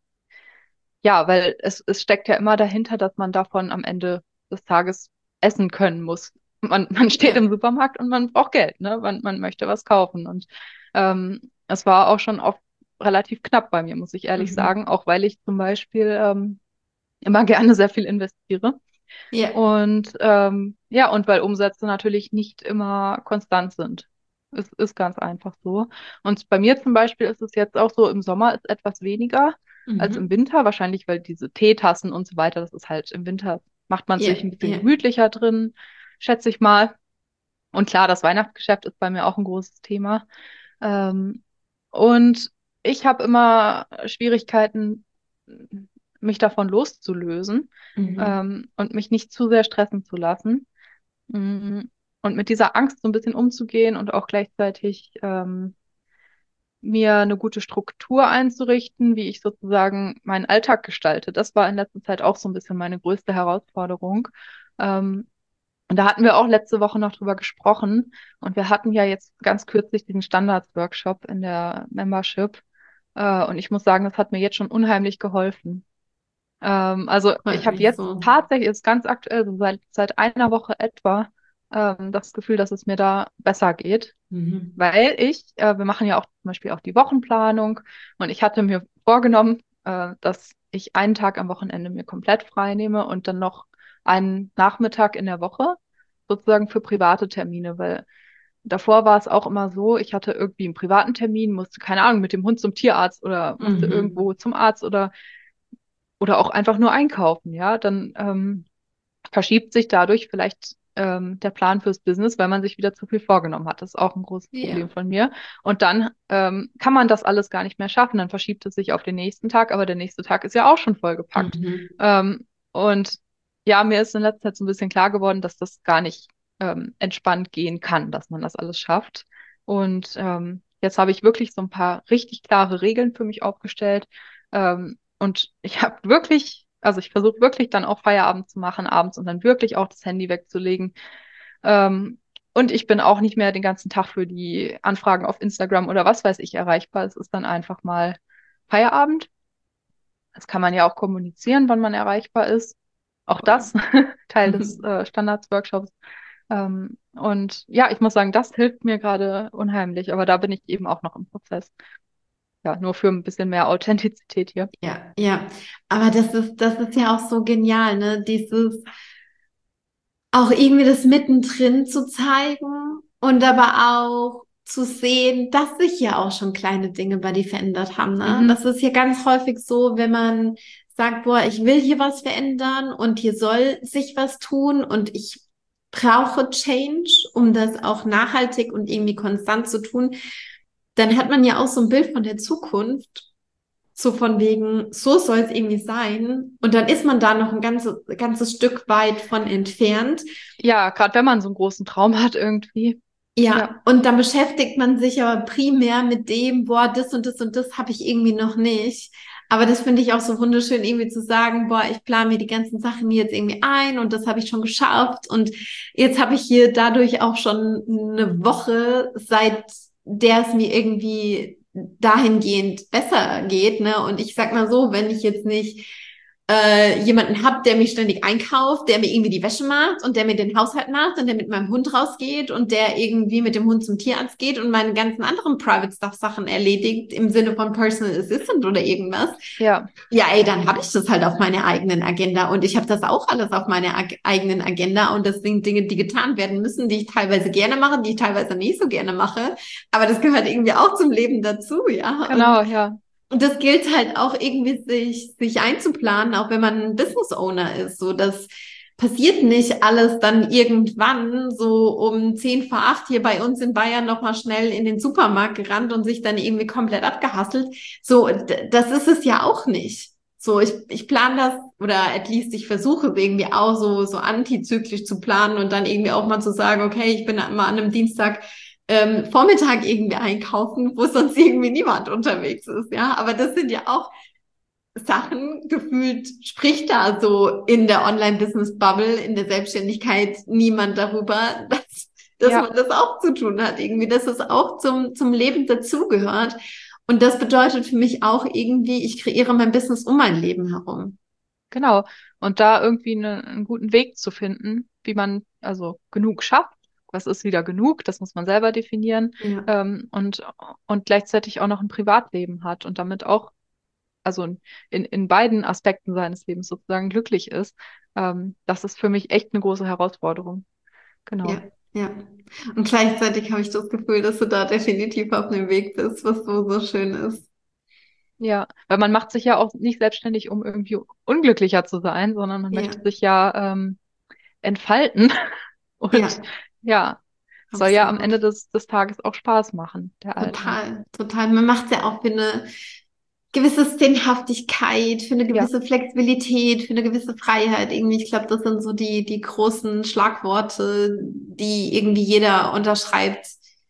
ja, weil es, es steckt ja immer dahinter, dass man davon am Ende des Tages essen können muss. Man, man steht Ja. im Supermarkt und man braucht Geld, ne? Man, man möchte was kaufen. Und ähm, es war auch schon oft relativ knapp bei mir, muss ich ehrlich Mhm. sagen, auch weil ich zum Beispiel ähm, immer gerne sehr viel investiere. Ja. Und ähm, ja, und weil Umsätze natürlich nicht immer konstant sind. Es ist ganz einfach so. Und bei mir zum Beispiel ist es jetzt auch so, im Sommer ist etwas weniger als im Mhm. Winter, wahrscheinlich weil diese Teetassen und so weiter, das ist halt im Winter, macht man Ja. sich ein bisschen Ja. gemütlicher drin, schätze ich mal. Und klar, das Weihnachtsgeschäft ist bei mir auch ein großes Thema. Ähm, und ich habe immer Schwierigkeiten, mich davon loszulösen, Mhm. ähm, und mich nicht zu sehr stressen zu lassen. Mm, Und mit dieser Angst so ein bisschen umzugehen und auch gleichzeitig ähm, mir eine gute Struktur einzurichten, wie ich sozusagen meinen Alltag gestalte. Das war in letzter Zeit auch so ein bisschen meine größte Herausforderung. Ähm, und da hatten wir auch letzte Woche noch drüber gesprochen. Und wir hatten ja jetzt ganz kürzlich diesen Standards-Workshop in der Membership. Äh, und ich muss sagen, das hat mir jetzt schon unheimlich geholfen. Ähm, also ich Freut habe mich jetzt so. tatsächlich, ist ganz aktuell, so seit, seit einer Woche etwa, ähm, das Gefühl, dass es mir da besser geht. Mhm. Weil ich, äh, wir machen ja auch zum Beispiel auch die Wochenplanung, und ich hatte mir vorgenommen, äh, dass ich einen Tag am Wochenende mir komplett frei nehme und dann noch einen Nachmittag in der Woche sozusagen für private Termine, weil davor war es auch immer so, ich hatte irgendwie einen privaten Termin, musste, keine Ahnung, mit dem Hund zum Tierarzt oder musste Mhm. irgendwo zum Arzt oder, oder auch einfach nur einkaufen, ja, dann ähm, verschiebt sich dadurch vielleicht ähm, der Plan fürs Business, weil man sich wieder zu viel vorgenommen hat. Das ist auch ein großes Problem Ja. von mir. Und dann ähm, kann man das alles gar nicht mehr schaffen. Dann verschiebt es sich auf den nächsten Tag, aber der nächste Tag ist ja auch schon vollgepackt. Mhm. Ähm, und ja, mir ist in letzter Zeit so ein bisschen klar geworden, dass das gar nicht ähm, entspannt gehen kann, dass man das alles schafft. Und ähm, jetzt habe ich wirklich so ein paar richtig klare Regeln für mich aufgestellt. Ähm, und ich habe wirklich, also ich versuche wirklich dann auch Feierabend zu machen abends und dann wirklich auch das Handy wegzulegen. Ähm, und ich bin auch nicht mehr den ganzen Tag für die Anfragen auf Instagram oder was weiß ich erreichbar. Es ist dann einfach mal Feierabend. Das kann man ja auch kommunizieren, wann man erreichbar ist. Auch Voll. das Teil des äh, Standards-Workshops. Ähm, und ja, ich muss sagen, das hilft mir gerade unheimlich, aber da bin ich eben auch noch im Prozess. Ja, nur für ein bisschen mehr Authentizität hier. Ja, ja. Aber das ist, das ist ja auch so genial, ne? Dieses auch irgendwie das mittendrin zu zeigen und aber auch zu sehen, dass sich ja auch schon kleine Dinge bei dir verändert haben, ne? Mhm. Das ist ja ganz häufig so, wenn man sagt, boah, ich will hier was verändern und hier soll sich was tun und ich brauche Change, um das auch nachhaltig und irgendwie konstant zu tun, dann hat man ja auch so ein Bild von der Zukunft, so von wegen, so soll es irgendwie sein. Und dann ist man da noch ein ganzes, ganzes Stück weit von entfernt. Ja, gerade wenn man so einen großen Traum hat irgendwie. Ja, Ja, und dann beschäftigt man sich aber primär mit dem, boah, das und das und das habe ich irgendwie noch nicht. Aber das finde ich auch so wunderschön, irgendwie zu sagen, boah, ich plane mir die ganzen Sachen jetzt irgendwie ein und das habe ich schon geschafft. Und jetzt habe ich hier dadurch auch schon eine Woche, seit der es mir irgendwie dahingehend besser geht, ne? Und ich sag mal so, wenn ich jetzt nicht äh, jemanden hab, der mich ständig einkauft, der mir irgendwie die Wäsche macht und der mir den Haushalt macht und der mit meinem Hund rausgeht und der irgendwie mit dem Hund zum Tierarzt geht und meine ganzen anderen Private Stuff Sachen erledigt im Sinne von Personal Assistant oder irgendwas. ja, Ja, ey, dann habe ich das halt auf meiner eigenen Agenda und ich habe das auch alles auf meiner ag eigenen Agenda und das sind Dinge, die getan werden müssen, die ich teilweise gerne mache, die ich teilweise nicht so gerne mache, aber das gehört irgendwie auch zum Leben dazu, ja. Und genau, ja. und das gilt halt auch irgendwie sich, sich einzuplanen, auch wenn man ein Business Owner ist. So, das passiert nicht alles dann irgendwann so um zehn vor acht hier bei uns in Bayern nochmal schnell in den Supermarkt gerannt und sich dann irgendwie komplett abgehasselt. So, das ist es ja auch nicht. So, ich, ich plane das oder at least ich versuche es irgendwie auch so, so antizyklisch zu planen und dann irgendwie auch mal zu sagen, okay, ich bin immer an einem Dienstag ähm, Vormittag irgendwie einkaufen, wo sonst irgendwie niemand unterwegs ist, ja. Aber das sind ja auch Sachen, gefühlt spricht da so in der Online-Business-Bubble, in der Selbstständigkeit niemand darüber, dass, dass Ja, man das auch zu tun hat, irgendwie, dass es auch zum, zum Leben dazugehört. Und das bedeutet für mich auch irgendwie, ich kreiere mein Business um mein Leben herum. genau. Und da irgendwie eine, einen guten Weg zu finden, wie man also genug schafft. Was ist wieder genug? Das muss man selber definieren. Ja, Ähm, und, und gleichzeitig auch noch ein Privatleben hat und damit auch, also in, in beiden Aspekten seines Lebens sozusagen glücklich ist. Ähm, das ist für mich echt eine große Herausforderung. ja, Genau. ja. Und gleichzeitig habe ich das Gefühl, dass du da definitiv auf einem Weg bist, was so, so schön ist. Ja, weil man macht sich ja auch nicht selbstständig, um irgendwie unglücklicher zu sein, sondern man Ja, möchte sich ja ähm, entfalten. Und ja, ja, soll ja am absolut. Ende des, des Tages auch Spaß machen, der Alltag. Total, total. Man macht es ja auch für eine gewisse Sinnhaftigkeit, für eine Ja, gewisse Flexibilität, für eine gewisse Freiheit. Irgendwie, ich glaube, das sind so die, die großen Schlagworte, die irgendwie jeder unterschreibt,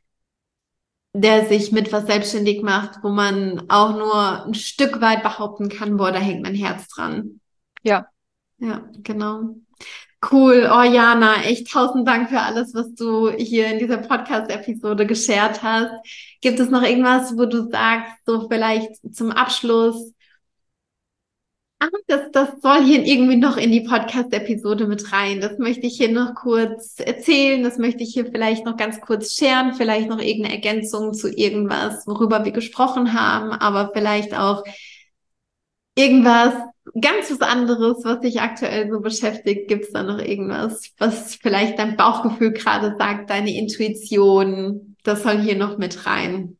der sich mit was selbstständig macht, wo man auch nur ein Stück weit behaupten kann, boah, da hängt mein Herz dran. ja, Ja, genau. Cool. Oh, Jana, echt tausend Dank für alles, was du hier in dieser Podcast-Episode geshared hast. Gibt es noch irgendwas, wo du sagst, so vielleicht zum Abschluss, ah, das, das soll hier irgendwie noch in die Podcast-Episode mit rein. Das möchte ich hier noch kurz erzählen. Das möchte ich hier vielleicht noch ganz kurz sharen. Vielleicht noch irgendeine Ergänzung zu irgendwas, worüber wir gesprochen haben, aber vielleicht auch irgendwas ganz was anderes, was dich aktuell so beschäftigt. Gibt es da noch irgendwas, was vielleicht dein Bauchgefühl gerade sagt, deine Intuition? Das soll hier noch mit rein.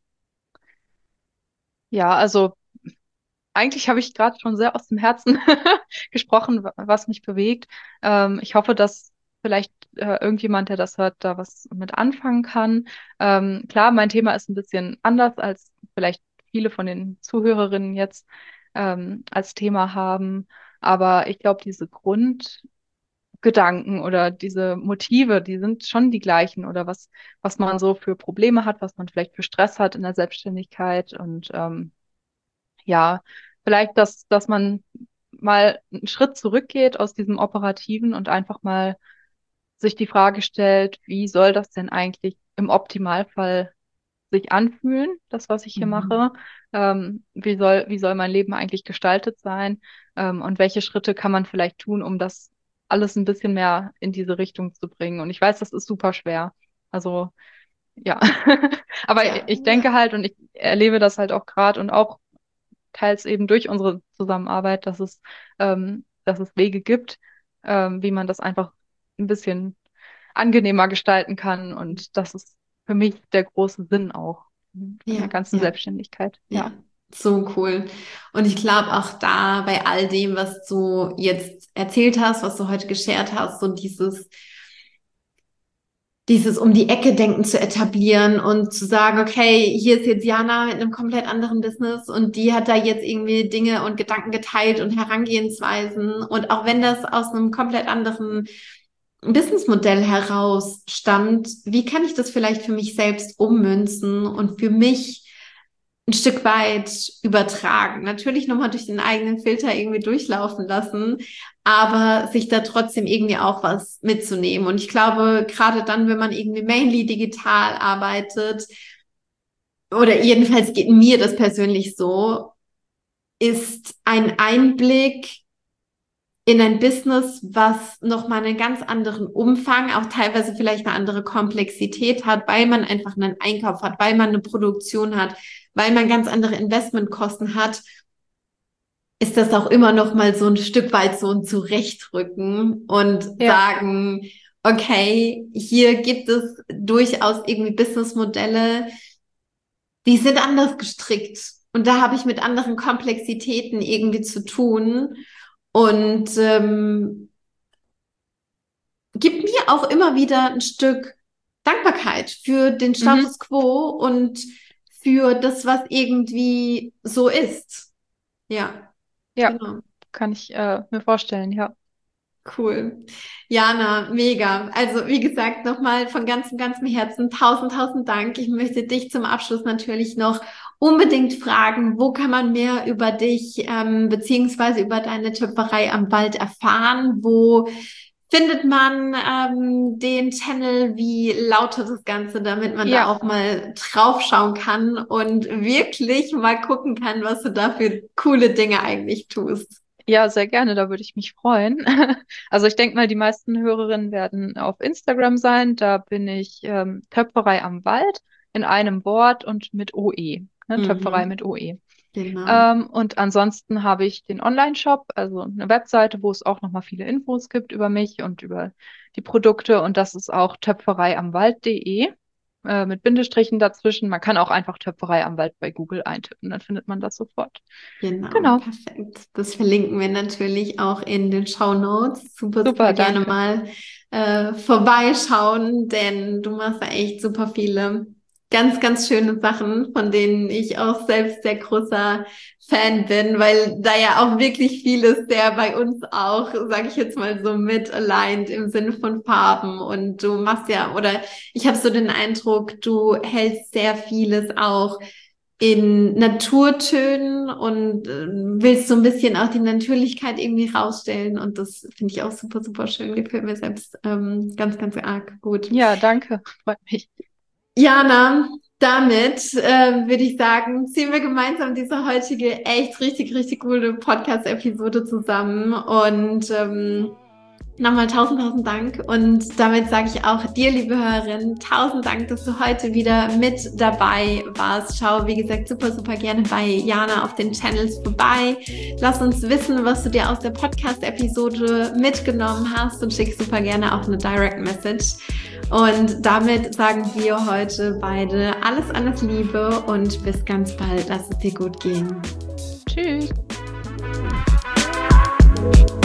ja, also eigentlich habe ich gerade schon sehr aus dem Herzen gesprochen, wa- was mich bewegt. Ähm, ich hoffe, dass vielleicht äh, irgendjemand, der das hört, da was mit anfangen kann. Ähm, klar, mein Thema ist ein bisschen anders, als vielleicht viele von den Zuhörerinnen jetzt ähm, als Thema haben. Aber ich glaube, diese Grundgedanken oder diese Motive, die sind schon die gleichen oder was, was man so für Probleme hat, was man vielleicht für Stress hat in der Selbstständigkeit und ähm, ja, vielleicht, dass, dass man mal einen Schritt zurückgeht aus diesem Operativen und einfach mal sich die Frage stellt, wie soll das denn eigentlich im Optimalfall sich anfühlen, das, was ich hier mache? Mhm. Ähm, wie soll, wie soll mein Leben eigentlich gestaltet sein? Ähm, und welche Schritte kann man vielleicht tun, um das alles ein bisschen mehr in diese Richtung zu bringen? Und ich weiß, das ist super schwer. Also, ja. Ja, Aber ich denke ja, halt und ich erlebe das halt auch gerade und auch teils eben durch unsere Zusammenarbeit, dass es, ähm, dass es Wege gibt, ähm, wie man das einfach ein bisschen angenehmer gestalten kann. Und das ist für mich der große Sinn auch von der ja, ganzen ja. Selbstständigkeit. Ja, Ja, so cool. Und ich glaube auch da bei all dem, was du jetzt erzählt hast, was du heute geshared hast, so dieses dieses um die Ecke denken zu etablieren und zu sagen, okay, hier ist jetzt Jana mit einem komplett anderen Business und die hat da jetzt irgendwie Dinge und Gedanken geteilt und Herangehensweisen. Und auch wenn das aus einem komplett anderen Businessmodell heraus stammt, wie kann ich das vielleicht für mich selbst ummünzen und für mich ein Stück weit übertragen? Natürlich nochmal durch den eigenen Filter irgendwie durchlaufen lassen, aber sich da trotzdem irgendwie auch was mitzunehmen. Und ich glaube, gerade dann, wenn man irgendwie mainly digital arbeitet, oder jedenfalls geht mir das persönlich so, ist ein Einblick in ein Business, was nochmal einen ganz anderen Umfang, auch teilweise vielleicht eine andere Komplexität hat, weil man einfach einen Einkauf hat, weil man eine Produktion hat, weil man ganz andere Investmentkosten hat, ist das auch immer noch mal so ein Stück weit so ein Zurechtrücken und Ja. sagen, okay, hier gibt es durchaus irgendwie Businessmodelle, die sind anders gestrickt. Und da habe ich mit anderen Komplexitäten irgendwie zu tun. Und ähm, gibt mir auch immer wieder ein Stück Dankbarkeit für den Status Mhm. quo und für das, was irgendwie so ist. Ja, Ja, genau. kann ich äh, mir vorstellen, ja. Cool. Jana, mega. Also wie gesagt, nochmal von ganzem, ganzem Herzen tausend, tausend Dank. Ich möchte dich zum Abschluss natürlich noch unbedingt fragen, wo kann man mehr über dich ähm, beziehungsweise über deine Töpferei am Wald erfahren? Wo findet man ähm, den Channel? Wie lautet das Ganze, damit man da Ja, auch mal draufschauen kann und wirklich mal gucken kann, was du da für coole Dinge eigentlich tust? ja, sehr gerne, da würde ich mich freuen. Also ich denke mal, die meisten Hörerinnen werden auf Instagram sein. Da bin ich ähm, Töpferei am Wald in einem Wort und mit O E. Ne? Töpferei Mhm, mit O E. genau. Ähm, und ansonsten habe ich den Online-Shop, also eine Webseite, wo es auch nochmal viele Infos gibt über mich und über die Produkte. Und das ist auch töpfereiamwald.de äh, mit Bindestrichen dazwischen. Man kann auch einfach Töpferei am Wald bei Google eintippen, dann findet man das sofort. Genau, Genau, perfekt. Das verlinken wir natürlich auch in den Show Notes. Super, super super, gerne danke. mal äh, vorbeischauen, denn du machst da echt super viele ganz, ganz schöne Sachen, von denen ich auch selbst sehr großer Fan bin, weil da ja auch wirklich vieles der bei uns auch, sage ich jetzt mal so, mit aligned im Sinne von Farben. Und du machst ja, oder ich habe so den Eindruck, du hältst sehr vieles auch in Naturtönen und äh, willst so ein bisschen auch die Natürlichkeit irgendwie rausstellen. Und das finde ich auch super, super schön. Gefällt mir selbst ähm, ganz, ganz arg gut. Ja, danke, freut mich. Jana, damit äh, würde ich sagen, ziehen wir gemeinsam diese heutige echt richtig, richtig coole Podcast-Episode zusammen. Und ähm, nochmal tausend, tausend Dank. Und damit sage ich auch dir, liebe Hörerin, tausend Dank, dass du heute wieder mit dabei warst. Schau, wie gesagt, super, super gerne bei Jana auf den Channels vorbei. Lass uns wissen, was du dir aus der Podcast-Episode mitgenommen hast und schick super gerne auch eine Direct Message. Und damit sagen wir heute beide alles, alles Liebe und bis ganz bald. Lass es dir gut gehen. Tschüss.